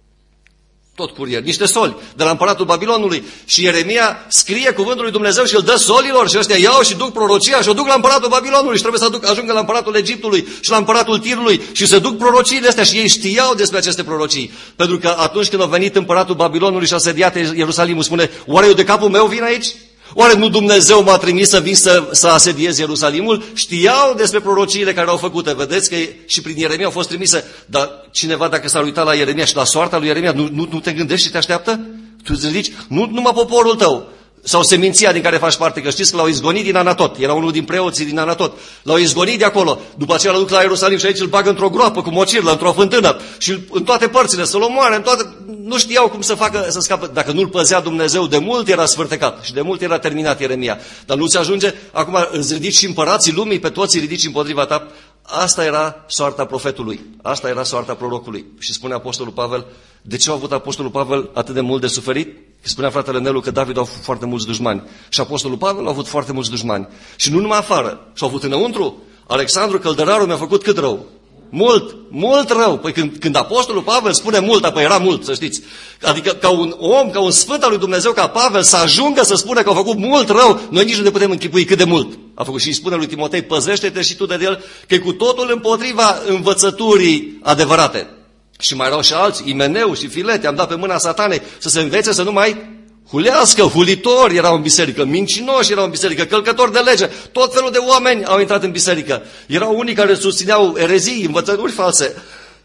tot curieri, niște soli de la împăratul Babilonului și Ieremia scrie cuvântul lui Dumnezeu și îl dă solilor și ăștia iau și duc prorocia și o duc la împăratul Babilonului și trebuie să aduc, ajungă la împăratul Egiptului și la împăratul Tirului și se duc prorociile astea și ei știau despre aceste prorocii. Pentru că atunci când a venit împăratul Babilonului și a sediat Ierusalimul, spune, oare eu de capul meu vin aici? Oare nu Dumnezeu m-a trimis să vin să, să asediez Ierusalimul? Știau despre prorociile care au făcute. Vedeți că și prin Ieremia au fost trimise. Dar cineva, dacă s-ar uita la Ieremia și la soarta lui Ieremia, nu, nu, nu te gândești și te așteaptă? Tu îți zici, nu numai poporul tău sau seminția din care faci parte, că știți că l-au izgonit din Anatot. Era unul din preoții din Anatot. L-au izgonit de acolo. După aceea l-au duc la Ierusalim și aici îl bagă într-o groapă cu mocirlă, într-o fântână și în toate părțile să-l omoare, în toate... Nu știau cum să facă, să scape. Dacă nu-l păzea Dumnezeu, de mult era sfârtecat și de mult era terminat Ieremia. Dar nu ți ajunge, acum îți ridici și împărații lumii, pe toți îi ridici împotriva ta. Asta era soarta profetului, asta era soarta prorocului. Și spune Apostolul Pavel, de ce a avut Apostolul Pavel atât de mult de suferit? Spunea fratele Nelu că David a avut foarte mulți dușmani. Și Apostolul Pavel a avut foarte mulți dușmani. Și nu numai afară, și-a avut înăuntru. Alexandru Căldărarul mi-a făcut cât rău? Mult, mult rău. Păi când, când Apostolul Pavel spune mult, apoi era mult, să știți. Adică ca un om, ca un sfânt al lui Dumnezeu, ca Pavel, să ajungă să spună că a făcut mult rău, noi nici nu ne putem închipui cât de mult a făcut. Și îi spune lui Timotei, păzește-te și tu de el, că e cu totul împotriva învățăturii adevărate. Și mai erau și alții, Imeneu și Filete, am dat pe mâna Satanei să se învețe să nu mai hulească, hulitori erau în biserică, mincinoși erau în biserică, călcători de lege, tot felul de oameni au intrat în biserică. Erau unii care susțineau erezii, învățături false.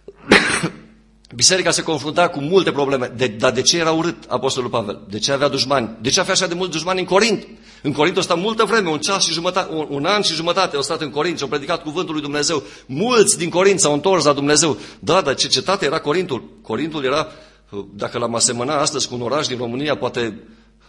Biserica se confrunta cu multe probleme. De, dar de ce era urât Apostolul Pavel? De ce avea dușmani? De ce avea așa de mulți dușmani în Corint? În Corint a stat multă vreme, un ceas și jumătate, un, un an și jumătate au stat în Corint și au predicat cuvântul lui Dumnezeu. Mulți din Corint s-au întors la Dumnezeu. Da, dar ce cetate era Corintul? Corintul era, dacă l-am asemăna astăzi cu un oraș din România, poate,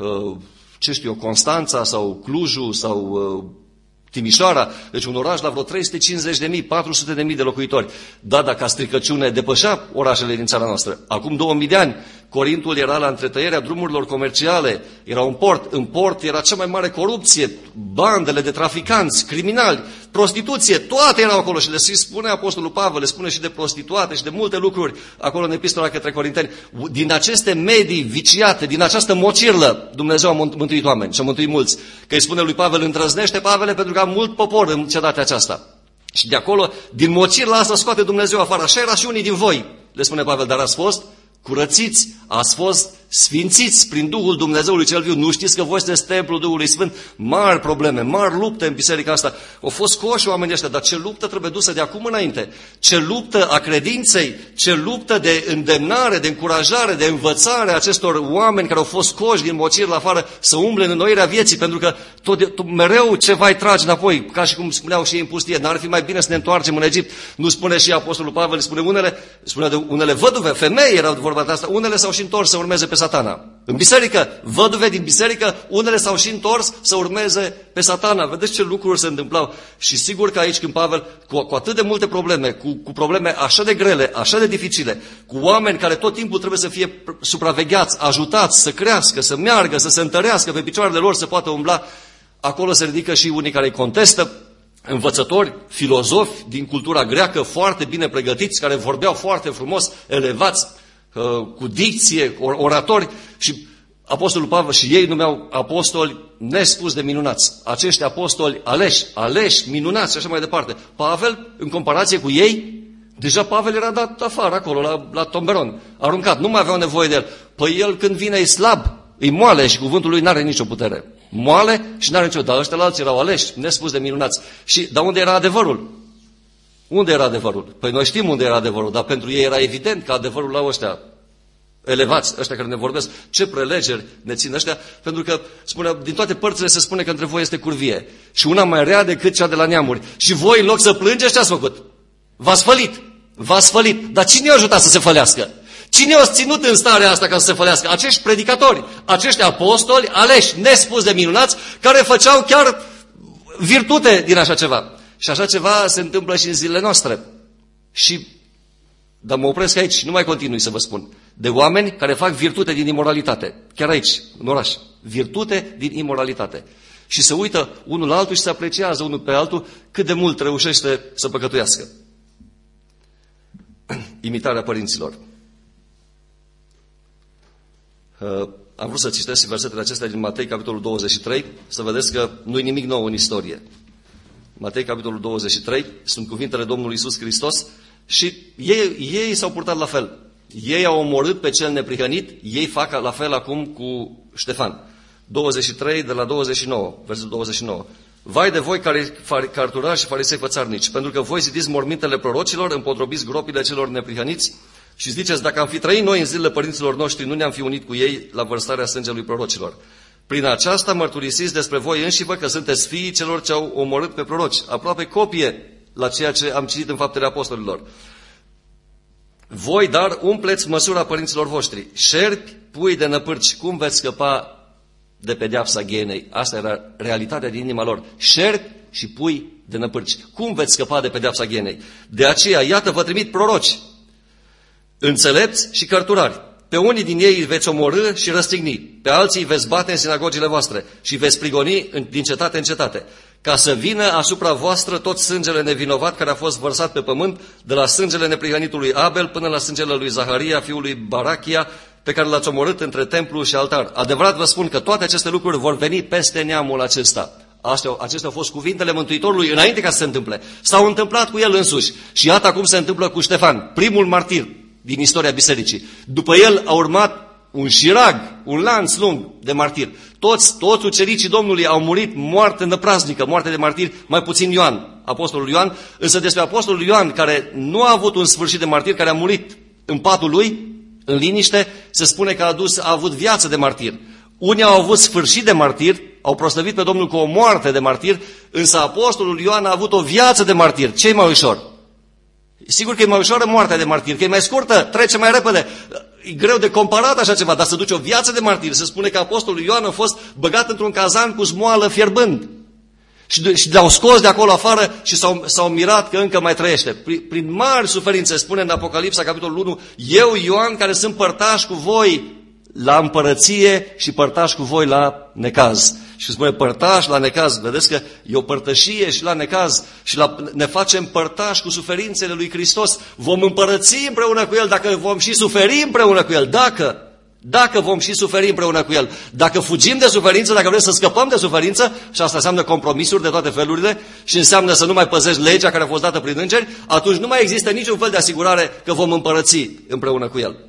ce știu eu, Constanța sau Clujul sau Timișoara, deci un oraș la vreo trei sute cincizeci de mii, patru sute de mii de locuitori. Da, dacă ca stricăciune depășea orașele din țara noastră. Acum două mii de ani, Corintul era la întretăierea drumurilor comerciale, era un port, în port era cea mai mare corupție, bandele de traficanți, criminali, prostituție, toate erau acolo și le spune Apostolul Pavel, le spune și de prostituate și de multe lucruri acolo în epistola către Corinteni. Din aceste medii viciate, din această mocirlă, Dumnezeu a mântuit oameni și a mântuit mulți. Că îi spune lui Pavel, îndrăznește Pavele pentru că am mult popor în cetatea aceasta. Și de acolo, din mocirla asta scoate Dumnezeu afară. Așa era și unii din voi, le spune Pavel, dar ați fost curățiți, ați fost sfințiți prin Duhul Dumnezeului cel viu. Nu știți că voi sunteți templul Duhului Sfânt? Mari probleme, mari lupte în biserica asta. Au fost scoși oamenii ăștia, dar ce luptă trebuie dusă de acum înainte? Ce luptă a credinței, ce luptă de îndemnare, de încurajare, de învățare a acestor oameni care au fost scoși din mocir la afară să umble în înnoirea vieții, pentru că tot, tot, mereu ceva îi tragi înapoi, ca și cum spuneau și ei în pustie. N-ar fi mai bine să ne întoarcem în Egipt? Nu spune și Apostolul Pavel, spune unele, spune de unele văduve, femei erau vorba de asta, unele s-au și întors să urmeze pe Satana. În biserică, văduve din biserică, unele s-au și întors să urmeze pe Satana. Vedeți ce lucruri se întâmplau. Și sigur că aici când Pavel, cu, cu atât de multe probleme, cu, cu probleme așa de grele, așa de dificile, cu oameni care tot timpul trebuie să fie supravegheați, ajutați, să crească, să meargă, să se întărească pe picioarele lor, să poată umbla, acolo se ridică și unii care îi contestă, învățători, filozofi din cultura greacă, foarte bine pregătiți, care vorbeau foarte frumos, elevați, cu dicție, oratori, și Apostolul Pavel și ei numeau apostoli nespus de minunați, acești apostoli aleși, aleși, minunați și așa mai departe. Pavel, în comparație cu ei, deja Pavel era dat afară acolo, la, la tomberon, aruncat, nu mai aveau nevoie de el. Păi el când vine e slab, e moale și cuvântul lui n-are nicio putere. Moale și n-are nicio, dar ăștia la alții erau aleși, nespus de minunați. Și, dar unde era adevărul? Unde era adevărul? Păi noi știm unde era adevărul, dar pentru ei era evident că adevărul la ăștia elevați, ăștia care ne vorbesc, ce prelegeri ne țin ăștia, pentru că spune, din toate părțile se spune că între voi este curvie și una mai rea decât cea de la neamuri. Și voi, în loc să plângeți, ce ați făcut? V-ați fălit, v-ați fălit. Dar cine i-a ajutat să se fălească? Cine i-a ținut în starea asta ca să se fălească? Acești predicatori, acești apostoli aleși, nespus de minunați, care făceau chiar virtute din așa ceva. Și așa ceva se întâmplă și în zilele noastre. Și, dar mă opresc aici și nu mai continui să vă spun. De oameni care fac virtute din imoralitate. Chiar aici, în oraș. Virtute din imoralitate. Și se uită unul la altul și se apreciază unul pe altul cât de mult reușește să păcătuiască. Imitarea părinților. Uh, am vrut să citesc versetele acestea din Matei, capitolul douăzeci și trei, să vedeți că nu-i nimic nou în istorie. Matei, capitolul douăzeci și trei, sunt cuvintele Domnului Iisus Hristos și ei, ei s-au purtat la fel. Ei au omorât pe cel neprihănit, ei fac la fel acum cu Ștefan. douăzeci și trei, de la douăzeci și nouă, versetul douăzeci și nouă. Vai de voi care cărturași și farisei fățarnici, pentru că voi zidiți mormintele prorocilor, împotrobiți gropile celor neprihăniți și ziceți, dacă am fi trăit noi în zilele părinților noștri, nu ne-am fi unit cu ei la vărsarea sângelui prorocilor. Prin aceasta mărturisiți despre voi înșivă că sunteți fiii celor ce au omorât pe proroci. Aproape copie la ceea ce am citit în Faptele Apostolilor. Voi, dar, umpleți măsura părinților voștri. Șerpi, pui de năpârci, cum veți scăpa de pedeapsa ghenei? Asta era realitatea din inima lor. Șerpi și pui de năpârci. Cum veți scăpa de pedeapsa ghenei? De aceea, iată, vă trimit proroci, înțelepți și cărturari. Pe unii din ei veți omorâ și răstigni, pe alții veți bate în sinagogile voastre și veți prigoni din cetate în cetate, ca să vină asupra voastră tot sângele nevinovat care a fost vărsat pe pământ, de la sângele neprihănitului Abel până la sângele lui Zaharia, fiul lui Barachia, pe care l-ați omorât între templu și altar. Adevărat vă spun că toate aceste lucruri vor veni peste neamul acesta. Astea, acestea au fost cuvintele Mântuitorului înainte ca să se întâmple. S-au întâmplat cu el însuși. Și iată acum se întâmplă cu Ștefan, primul martir din istoria bisericii. După el a urmat un șirag, un lanț lung de martiri. Toți, toți ucenicii Domnului au murit moarte năpraznică, moarte de martiri, mai puțin Ioan, apostolul Ioan, însă despre apostolul Ioan, care nu a avut un sfârșit de martir, care a murit în patul lui, în liniște, se spune că a, adus, a avut viață de martir. Unii au avut sfârșit de martir, au proslăvit pe Domnul cu o moarte de martir, însă apostolul Ioan a avut o viață de martir. Ce-i mai ușor? Sigur că e mai ușoară moartea de martir, că e mai scurtă, trece mai repede. E greu de comparat așa ceva, dar să duci o viață de martir. Se spune că apostolul Ioan a fost băgat într-un cazan cu smoală fierbând. Și, și l-au scos de acolo afară și s-au, s-au mirat că încă mai trăiește. Prin, prin mari suferințe, spune în Apocalipsa, capitolul unu, eu, Ioan, care sunt părtaș cu voi la împărăție și părtaș cu voi la necaz. Și spune părtaș la necaz. Vedeți că e o părtășie și la necaz și la, ne facem părtași cu suferințele lui Hristos. Vom împărăți împreună cu El dacă vom și suferi împreună cu El. Dacă, dacă vom și suferi împreună cu El. Dacă fugim de suferință, dacă vrem să scăpăm de suferință, și asta înseamnă compromisuri de toate felurile și înseamnă să nu mai păzești legea care a fost dată prin îngeri, atunci nu mai există niciun fel de asigurare că vom împărăți împreună cu El.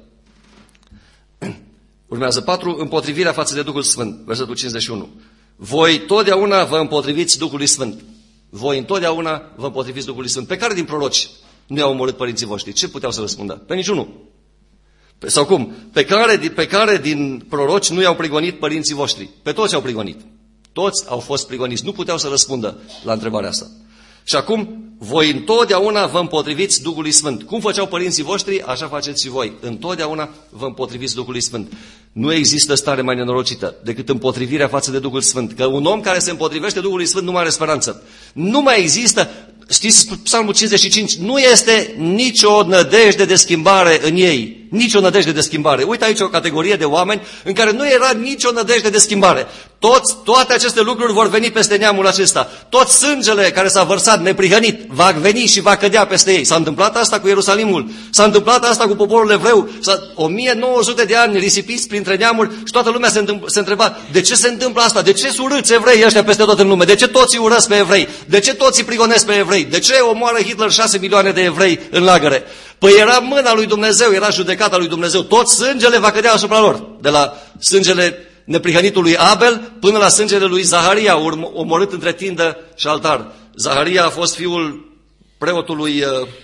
Urmează patru, împotrivirea față de Duhul Sfânt, versetul cincizeci și unu. Voi totdeauna vă împotriviți Duhului Sfânt. Voi întotdeauna vă împotriviți Duhului Sfânt. Pe care din proroci nu i-au omorât părinții voștri? Ce puteau să răspundă? Pe niciunul. Sau cum? Pe care, pe care din proroci nu i-au prigonit părinții voștri? Pe toți au prigonit. Toți au fost prigoniți. Nu puteau să răspundă la întrebarea asta. Și acum, voi întotdeauna vă împotriviți Duhului Sfânt. Cum făceau părinții voștri, așa faceți și voi. Întotdeauna vă împotriviți Duhului Sfânt. Nu există stare mai nenorocită decât împotrivirea față de Duhul Sfânt. Că un om care se împotrivește Duhului Sfânt nu mai are speranță. Nu mai există, știți, Psalmul cincizeci și cinci, nu este nicio nădejde de schimbare în ei. Nicio nădejde de schimbare. Uite aici o categorie de oameni în care nu era nicio nădejde de schimbare. Toți, toate aceste lucruri vor veni peste neamul acesta. Tot sângele care s-a vărsat neprihănit va veni și va cădea peste ei. S-a întâmplat asta cu Ierusalimul, s-a întâmplat asta cu poporul evreu. o mie nouă sute de ani risipiți printre neamuri și toată lumea se, se întreba de ce se întâmplă asta, de ce sunt urâți evrei ăștia peste tot în lume, de ce toți urăsc pe evrei, de ce toți îi prigonesc pe evrei, de ce omoară Hitler șase milioane de evrei în lagăre. Păi era mâna lui Dumnezeu, era judecata lui Dumnezeu, tot sângele va cădea asupra lor, de la sângele neprihănitului Abel până la sângele lui Zaharia, omorât între tindă și altar. Zaharia a fost fiul preotului,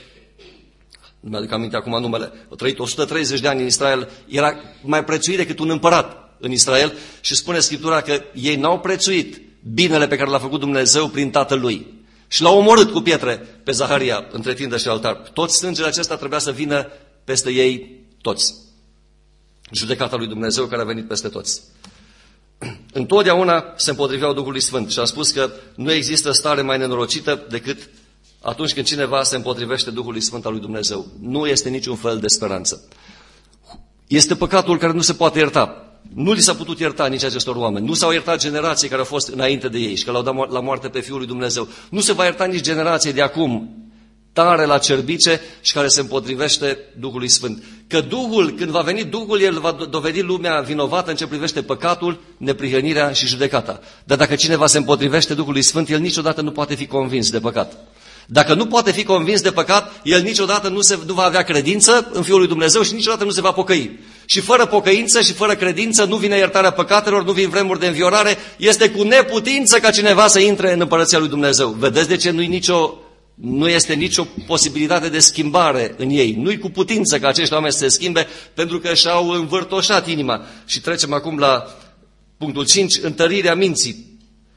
nu mi-aduc aminte acum numele, a trăit o sută treizeci de ani în Israel, era mai prețuit decât un împărat în Israel și spune Scriptura că ei n-au prețuit binele pe care l-a făcut Dumnezeu prin tatăl lui. Și l-au omorât cu pietre pe Zaharia între tindă și altar. Tot sângele acesta trebuia să vină peste ei toți. Judecata lui Dumnezeu care a venit peste toți. Întotdeauna se împotriveau Duhului Sfânt și am spus că nu există stare mai nenorocită decât atunci când cineva se împotrivește Duhului Sfânt al lui Dumnezeu. Nu este niciun fel de speranță. Este păcatul care nu se poate ierta. Nu li s-a putut ierta nici acestor oameni. Nu s-au iertat generații care au fost înainte de ei și că l-au dat la moarte pe Fiul lui Dumnezeu. Nu se va ierta nici generație de acum, tare la cerbice și care se împotrivește Duhului Sfânt. Că Duhul, când va veni Duhul, el va dovedi lumea vinovată în ce privește păcatul, neprihănirea și judecata. Dar dacă cineva se împotrivește Duhului Sfânt, el niciodată nu poate fi convins de păcat. Dacă nu poate fi convins de păcat, el niciodată nu, se, nu va avea credință în Fiul lui Dumnezeu și niciodată nu se va pocăi. Și fără pocăință și fără credință nu vine iertarea păcatelor, nu vin vremuri de înviorare, este cu neputință ca cineva să intre în împărăția lui Dumnezeu. Vedeți de ce nu-i nicio, nu este nicio posibilitate de schimbare în ei. Nu-i cu putință ca acești oameni să se schimbe, pentru că și-au învârtoșat inima. Și trecem acum la punctul cinci, întărirea minții.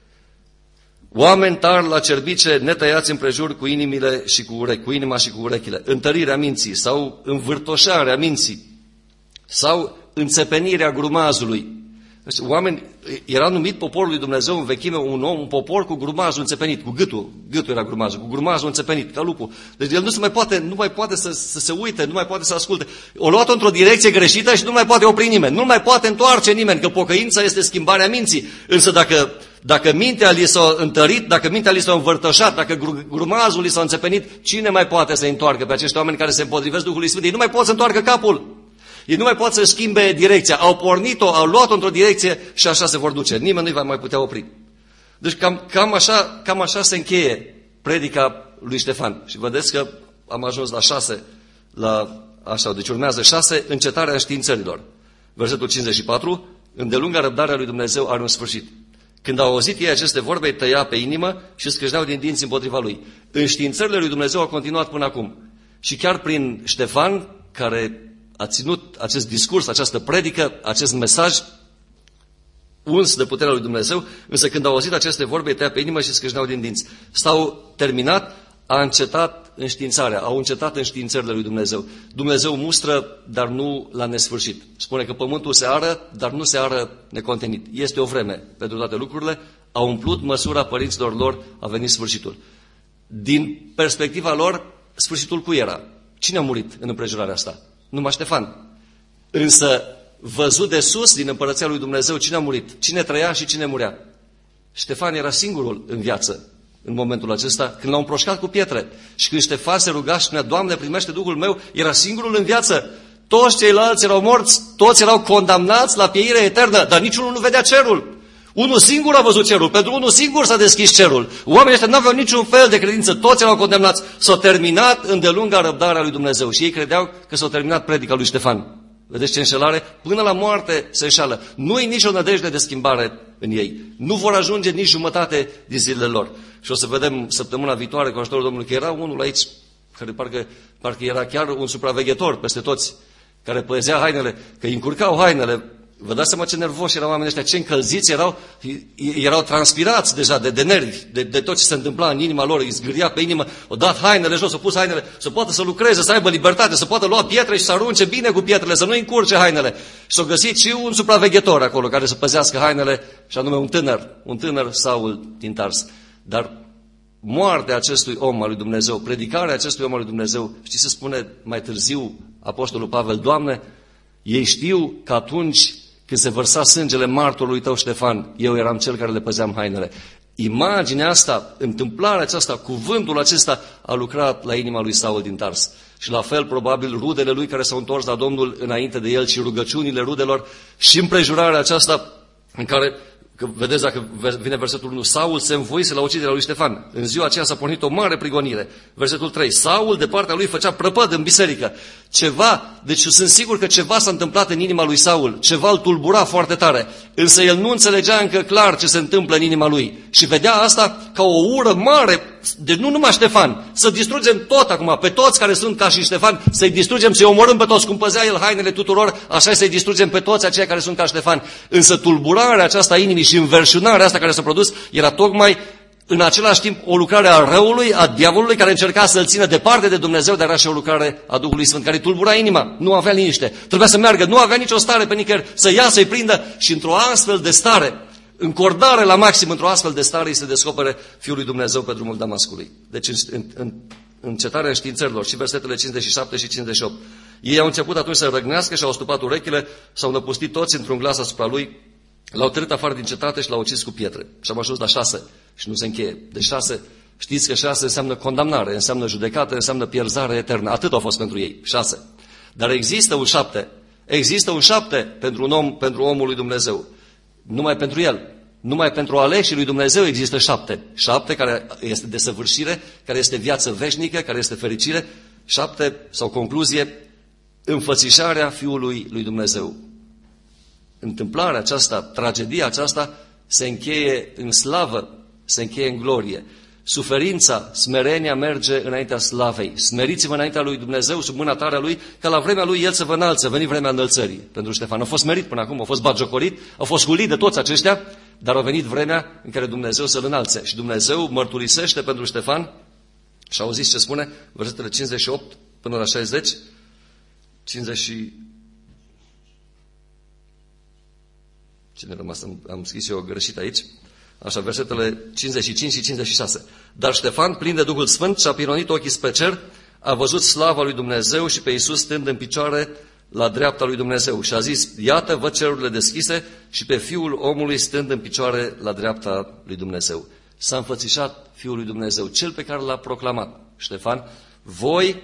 Oameni tari la cerbice, netăiați împrejur cu inimile și cu urechi, cu inima și cu urechile. Întărirea minții sau învârtoșarea minții sau înțepenirea grumazului. Oameni, era numit poporul lui Dumnezeu în vechime un om, un popor cu grumazul înțepenit, cu gâtul, gâtul era grumazul, cu grumazul înțepenit, ca lupul. Deci el nu, se mai poate, nu mai poate să, să se uite, nu mai poate să asculte. O luat într-o direcție greșită și nu mai poate opri nimeni, nu mai poate întoarce nimeni, că pocăința este schimbarea minții. Însă dacă, dacă mintea li s-a întărit, dacă mintea li s-a învârtășat, dacă grumazul li s-a înțepenit, cine mai poate să întoarcă pe acești oameni care se împotrivesc Duhului Sfânt? Ei nu mai pot să întoarcă capul. Ei nu mai pot să schimbe direcția. Au pornit-o, au luat-o într-o direcție și așa se vor duce. Nimeni nu-i va mai putea opri. Deci cam, cam, așa, cam așa se încheie predica lui Ștefan. Și vedeți că am ajuns la șase, la așa, deci urmează șase, încetarea înștiințărilor. Versetul cincizeci și patru, îndelunga răbdarea lui Dumnezeu are un sfârșit. Când au auzit ei aceste vorbe, îi tăia pe inimă și scrâșneau din dinți împotriva lui. Înștiințările lui Dumnezeu au continuat până acum. Și chiar prin Ștefan, care a ținut acest discurs, această predică, acest mesaj uns de puterea lui Dumnezeu, însă când au auzit aceste vorbe, îi tăia pe inimă și scrâșneau din dinți. S-au terminat, a încetat înștiințarea, au încetat înștiințările lui Dumnezeu. Dumnezeu mustră, dar nu la nesfârșit. Spune că pământul se ară, dar nu se ară necontenit. Este o vreme pentru toate lucrurile, a umplut măsura părinților lor, a venit sfârșitul. Din perspectiva lor, sfârșitul cui era? Cine a murit în împrejurarea asta? Numai Ștefan. Însă, văzut de sus, din împărăția lui Dumnezeu, cine a murit? Cine trăia și cine murea? Ștefan era singurul în viață în momentul acesta, când l-au împroșcat cu pietre. Și când Ștefan se ruga și spunea, Doamne, primește Duhul meu, era singurul în viață. Toți ceilalți erau morți, toți erau condamnați la pieire eternă, dar niciunul nu vedea cerul. Unul singur a văzut cerul, pentru unul singur s-a deschis cerul. Oamenii ăștia nu aveau niciun fel de credință, toți erau condamnați. S-a terminat îndelunga răbdarea lui Dumnezeu și ei credeau că s-a terminat predica lui Ștefan. Vedeți ce înșelare? Până la moarte se înșală. Nu-i nicio nădejde de schimbare în ei. Nu vor ajunge nici jumătate din zilele lor. Și o să vedem săptămâna viitoare cu ajutorul Domnului că era unul aici, care parcă, parcă era chiar un supraveghetor peste toți, care păzea hainele, că îi încurcau hainele. Vă dați seama ce nervoși erau oamenii ăștia, ce încălziți erau, erau transpirați deja de, de nervi, de, de tot ce se întâmpla în inima lor, îi zgâria pe inimă, o dat hainele jos, o pus hainele, să poată să lucreze, să aibă libertate, să poată lua pietre și să arunce bine cu pietrele, să nu încurce hainele. Și s-a găsit și un supraveghetor acolo care să păzească hainele, și anume un tânăr, un tânăr Saul din Tars. Dar moartea acestui om al lui Dumnezeu, predicarea acestui om al lui Dumnezeu, știți, se spune mai târziu Apostolul Pavel, Doamne, ei știu că atunci când se vărsa sângele martorului tău Ștefan, eu eram cel care le păzeam hainele. Imaginea asta, întâmplarea aceasta, cuvântul acesta a lucrat la inima lui Saul din Tars. Și la fel, probabil, rudele lui care s-au întors la Domnul înainte de el și rugăciunile rudelor și împrejurarea aceasta în care, că vedeți dacă vine versetul unu, Saul se învoise la uciderea lui Ștefan. În ziua aceea s-a pornit o mare prigonire. Versetul trei, Saul de partea lui făcea prăpăd în biserică. Ceva, deci sunt sigur că ceva s-a întâmplat în inima lui Saul, ceva îl tulbura foarte tare, însă el nu înțelegea încă clar ce se întâmplă în inima lui și vedea asta ca o ură mare, deci nu numai Ștefan, să distrugem tot acum, pe toți care sunt ca și Ștefan, să-i distrugem, să-i omorâm pe toți, cum păzea el hainele tuturor, așa să-i distrugem pe toți aceia care sunt ca Ștefan. Însă tulburarea aceasta a inimii și înverșunarea asta care s-a produs era tocmai în același timp o lucrare a răului, a diavolului, care încerca să-l țină departe de Dumnezeu, dar era și o lucrare a Duhului Sfânt, care îi tulbura inima, nu avea liniște, trebuia să meargă, nu avea nicio stare pe nicăieri, să ia, să-i prindă și într-o astfel de stare, încordare la maxim, într-o astfel de stare îi se descopere Fiul lui Dumnezeu pe drumul Damascului. Deci în, în, în încetarea înștiințărilor și versetele cincizeci și șapte și cincizeci și opt. Ei au început atunci să răgnească și au stupat urechile, s-au năpustit toți într-un glas asupra lui, l-au târât afară din cetate și l-au ucis cu pietre. Și am ajuns la șase și nu se încheie. De șase, știți că șase înseamnă condamnare, înseamnă judecată, înseamnă pierzare eternă. Atât a fost pentru ei, șase. Dar există un șapte. Există un șapte pentru un om, pentru omul lui Dumnezeu. Numai pentru el. Numai pentru aleșii lui Dumnezeu există șapte. Șapte care este desăvârșire, care este viață veșnică, care este fericire. Șapte, sau concluzie, înfățișarea Fiului lui Dumnezeu. Întâmplarea aceasta, tragedia aceasta se încheie în slavă, se încheie în glorie. Suferința, smerenia merge înaintea slavei. Smeriți-vă înaintea lui Dumnezeu sub mâna tare a lui, ca la vremea lui el să vă înalță. Veni vremea înălțării pentru Ștefan. A fost smerit până acum, a fost batjocorit, a fost hulit de toți aceștia, dar a venit vremea în care Dumnezeu să-l înalțe. Și Dumnezeu mărturisește pentru Ștefan și auziți ce spune? Versetele cincizeci și opt până la șaizeci. cincizeci Cine rămas? Am, am scris eu greșit aici. Așa, versetele cincizeci și cinci și cincizeci și șase. Dar Ștefan, plin de Duhul Sfânt, și-a pironit ochii spre cer, a văzut slava lui Dumnezeu și pe Iisus stând în picioare la dreapta lui Dumnezeu. Și a zis, iată, văd cerurile deschise și pe Fiul omului stând în picioare la dreapta lui Dumnezeu. S-a înfățișat Fiul lui Dumnezeu, cel pe care l-a proclamat Ștefan. Voi,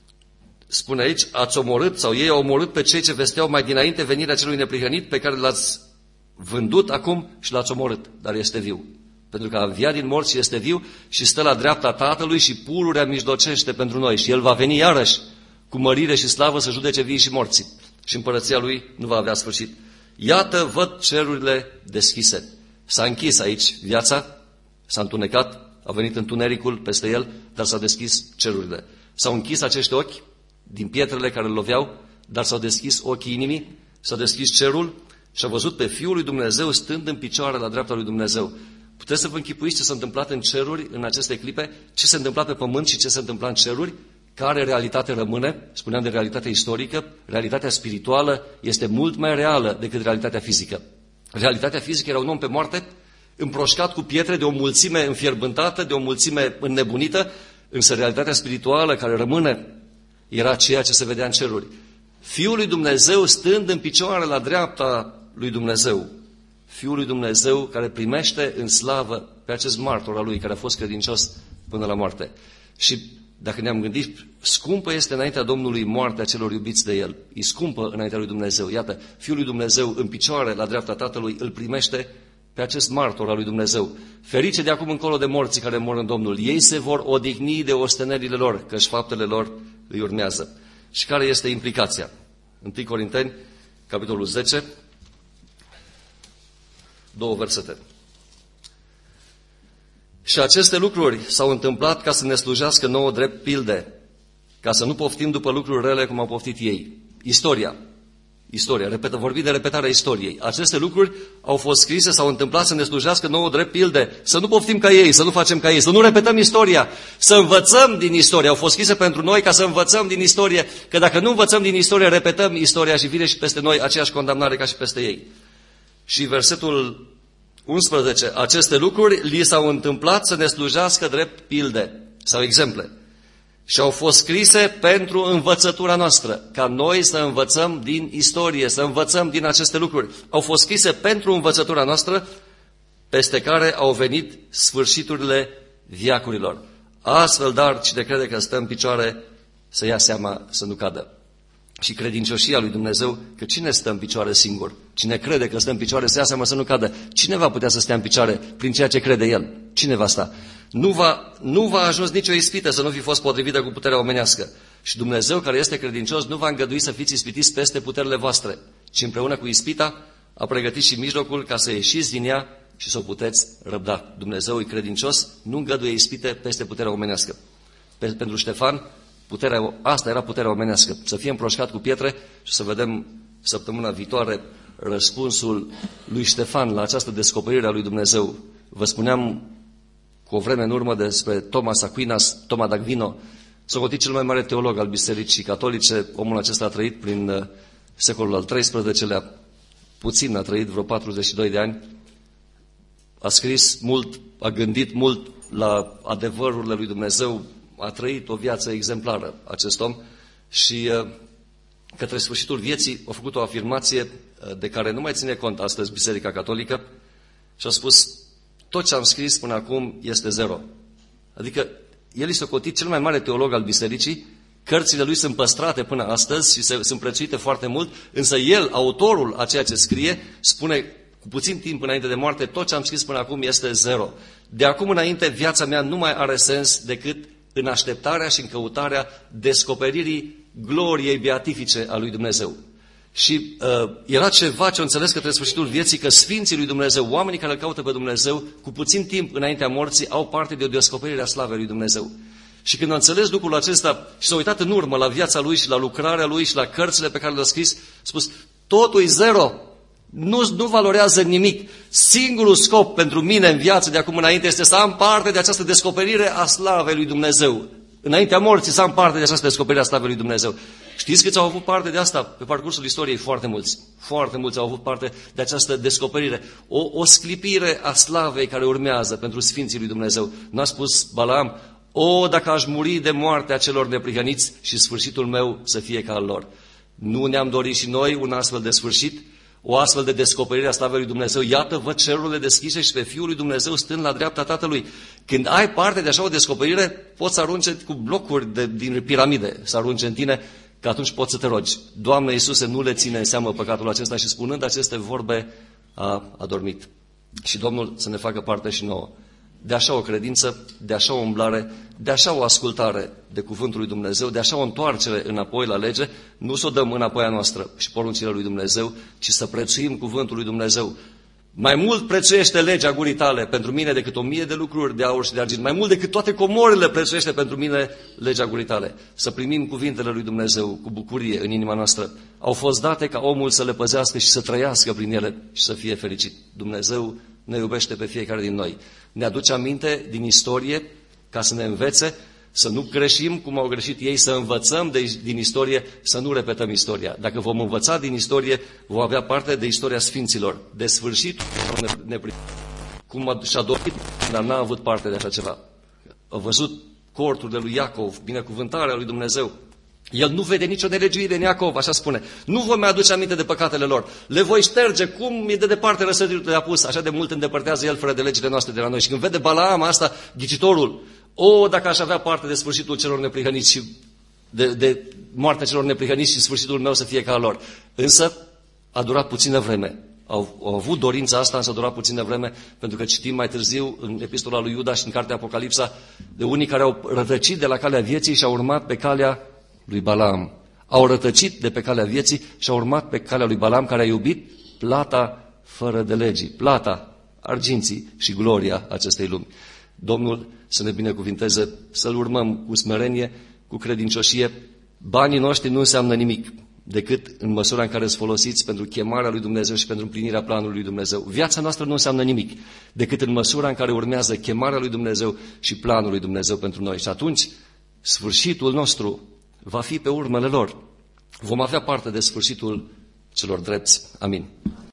spune aici, ați omorât, sau ei au omorât pe cei ce vesteau mai dinainte venirea celui neprihănit, pe care l-ați vândut acum și l-ați omorât, dar este viu. Pentru că a înviat din morți și este viu și stă la dreapta Tatălui și pururea mijlocește pentru noi. Și El va veni iarăși cu mărire și slavă să judece vii și morții. Și împărăția Lui nu va avea sfârșit. Iată, văd cerurile deschise. S-a închis aici viața, s-a întunecat, a venit întunericul peste El, dar s-au deschis cerurile. S-au închis acești ochi din pietrele care îl loveau, dar s-au deschis ochii inimii, s-a deschis cerul și a văzut pe Fiul lui Dumnezeu stând în picioare la dreapta lui Dumnezeu. Puteți să vă închipuiți ce s-a întâmplat în ceruri în aceste clipe, ce s-a întâmplat pe pământ și ce s-a întâmplat în ceruri, care realitate rămâne, spuneam de realitatea istorică, realitatea spirituală este mult mai reală decât realitatea fizică. Realitatea fizică era un om pe moarte, împroșcat cu pietre de o mulțime înfierbântată, de o mulțime înnebunită, însă realitatea spirituală care rămâne era ceea ce se vedea în ceruri. Fiul lui Dumnezeu stând în picioare la dreapta lui Dumnezeu. Fiul lui Dumnezeu care primește în slavă pe acest martor al lui, care a fost credincios până la moarte. Și dacă ne-am gândit, scumpă este înaintea Domnului moartea celor iubiți de El. E scumpă înaintea lui Dumnezeu. Iată, Fiul lui Dumnezeu în picioare la dreapta Tatălui îl primește pe acest martor al lui Dumnezeu. Ferice de acum încolo de morții care mor în Domnul. Ei se vor odihni de ostenerile lor, căci faptele lor îi urmează. Și care este implicația? întâi Corinteni, capitolul zece, două versete. Și aceste lucruri s-au întâmplat ca să ne slujească nouă drept pilde, ca să nu poftim după lucruri rele cum au poftit ei. Istoria. Istoria. Repetă, vorbim de repetarea istoriei. Aceste lucruri au fost scrise, s-au întâmplat să ne slujească nouă drept pilde, să nu poftim ca ei, să nu facem ca ei, să nu repetăm istoria, să învățăm din istorie. Au fost scrise pentru noi ca să învățăm din istorie, că dacă nu învățăm din istorie, repetăm istoria și vine și peste noi aceeași condamnare ca și peste ei. Și versetul unsprezece, aceste lucruri li s-au întâmplat să ne slujească drept pilde sau exemple. și au fost scrise pentru învățătura noastră, ca noi să învățăm din istorie, să învățăm din aceste lucruri. Au fost scrise pentru învățătura noastră, peste care au venit sfârșiturile veacurilor. Astfel, dar, cine crede că stă în picioare, să ia seama să nu cadă. Și credincioșia lui Dumnezeu, că cine stă în picioare singur? Cine crede că stă în picioare, să ia seama să nu cadă. Cine va putea să stea în picioare prin ceea ce crede el? Cine va sta? Nu va, nu va ajuns nicio ispită să nu fi fost potrivită cu puterea omenească. Și Dumnezeu, care este credincios, nu va îngădui să fiți ispitiți peste puterile voastre, ci împreună cu ispita a pregătit și mijlocul ca să ieșiți din ea și să o puteți răbda. Dumnezeu e credincios, nu îngăduie ispite peste puterea omenească. Pentru Ștefan, puterea, asta era puterea omenească. Să fie împroșcat cu pietre și să vedem săptămâna viitoare răspunsul lui Ștefan la această descoperire a lui Dumnezeu. Vă spuneam cu o vreme în urmă despre Thomas Aquinas, Toma d'Aquino, socotit cel mai mare teolog al Bisericii Catolice. Omul acesta a trăit prin secolul al treisprezecelea, puțin a trăit, vreo patruzeci și doi de ani. A scris mult, a gândit mult la adevărurile lui Dumnezeu, a trăit o viață exemplară acest om și către sfârșitul vieții a făcut o afirmație de care nu mai ține cont astăzi Biserica Catolică și a spus: tot ce am scris până acum este zero. Adică el este socotit cel mai mare teolog al Bisericii, cărțile lui sunt păstrate până astăzi și se, sunt prețuite foarte mult, însă el, autorul a ceea ce scrie, spune cu puțin timp înainte de moarte: tot ce am scris până acum este zero. De acum înainte viața mea nu mai are sens decât în așteptarea și în căutarea descoperirii gloriei beatifice a lui Dumnezeu. Și uh, era ceva ce o înțeles către sfârșitul vieții, că sfinții lui Dumnezeu, oamenii care îl caută pe Dumnezeu, cu puțin timp înaintea morții, au parte de o descoperire a slavei lui Dumnezeu. Și când a înțeles lucrul acesta și s-a uitat în urmă la viața lui și la lucrarea lui și la cărțile pe care le-a scris, a spus: totul e zero. Nu, nu valorează nimic. Singurul scop pentru mine în viață de acum înainte este să am parte de această descoperire a slavei lui Dumnezeu. Înaintea morții să am parte de această descoperire a slavei lui Dumnezeu. Știți câți au avut parte de asta pe parcursul istoriei? Foarte mulți. Foarte mulți au avut parte de această descoperire. O, o sclipire a slavei care urmează pentru sfinții lui Dumnezeu. Nu a spus Balaam: o, dacă aș muri de moartea celor neprihăniți și sfârșitul meu să fie ca al lor. Nu ne-am dorit și noi un astfel de sfârșit? O astfel de descoperire a slavei lui Dumnezeu? Iată, văd cerurile deschise și pe Fiul lui Dumnezeu stând la dreapta Tatălui. Când ai parte de așa o descoperire, poți să arunce cu blocuri de, din piramide, să arunce în tine, că atunci poți să te rogi: Doamne Iisuse, nu le ține în seamă păcatul acesta. Și spunând aceste vorbe, a adormit. Și Domnul să ne facă parte și nouă de așa o credință, de așa o umblare, de așa o ascultare de cuvântul lui Dumnezeu, de așa o întoarcere înapoi la lege, nu să o dăm înapoi a noastră și poruncile lui Dumnezeu, ci să prețuim cuvântul lui Dumnezeu. Mai mult prețuiește legea gurii tale pentru mine decât o mie de lucruri de aur și de argint. Mai mult decât toate comorile prețuiește pentru mine legea gurii tale. Să primim cuvintele lui Dumnezeu cu bucurie în inima noastră. Au fost date ca omul să le păzească și să trăiască prin ele și să fie fericit. Dumnezeu ne iubește pe fiecare din noi. Ne aduce aminte din istorie ca să ne învețe să nu greșim cum au greșit ei, să învățăm de, din istorie, să nu repetăm istoria. Dacă vom învăța din istorie, vom avea parte de istoria sfinților, de sfârșit, cum și-a dorit, dar n-a avut parte de așa ceva. A văzut corturile lui Iacov, binecuvântarea lui Dumnezeu. El nu vede nicio nelegiuire în Iacov, așa spune. Nu voi mai aduce aminte de păcatele lor. Le voi șterge, cum e de departe răsăritul de apus, așa de mult îndepărtează el fără de legile noastre de la noi. Și când vede Balaam asta, ghicitorul: o, dacă aș avea parte de sfârșitul celor neprihăniți și de, de moartea celor neprihăniți și sfârșitul meu să fie ca lor. Însă a durat puțină vreme. Au, au avut dorința asta, însă a durat puțină vreme, pentru că citim mai târziu în epistola lui Iuda și în cartea Apocalipsa de unii care au rătăcit de la calea vieții și au urmat pe calea lui Balaam. Au rătăcit de pe calea vieții și au urmat pe calea lui Balaam, care a iubit plata fără de legii, plata, arginții și gloria acestei lumi. Domnul să ne binecuvinteze, să-L urmăm cu smerenie, cu credincioșie. Banii noștri nu înseamnă nimic decât în măsura în care îți folosiți pentru chemarea lui Dumnezeu și pentru împlinirea planului lui Dumnezeu. Viața noastră nu înseamnă nimic decât în măsura în care urmează chemarea lui Dumnezeu și planul lui Dumnezeu pentru noi. Și atunci, sfârșitul nostru va fi pe urmele lor. Vom avea parte de sfârșitul celor drepți. Amin.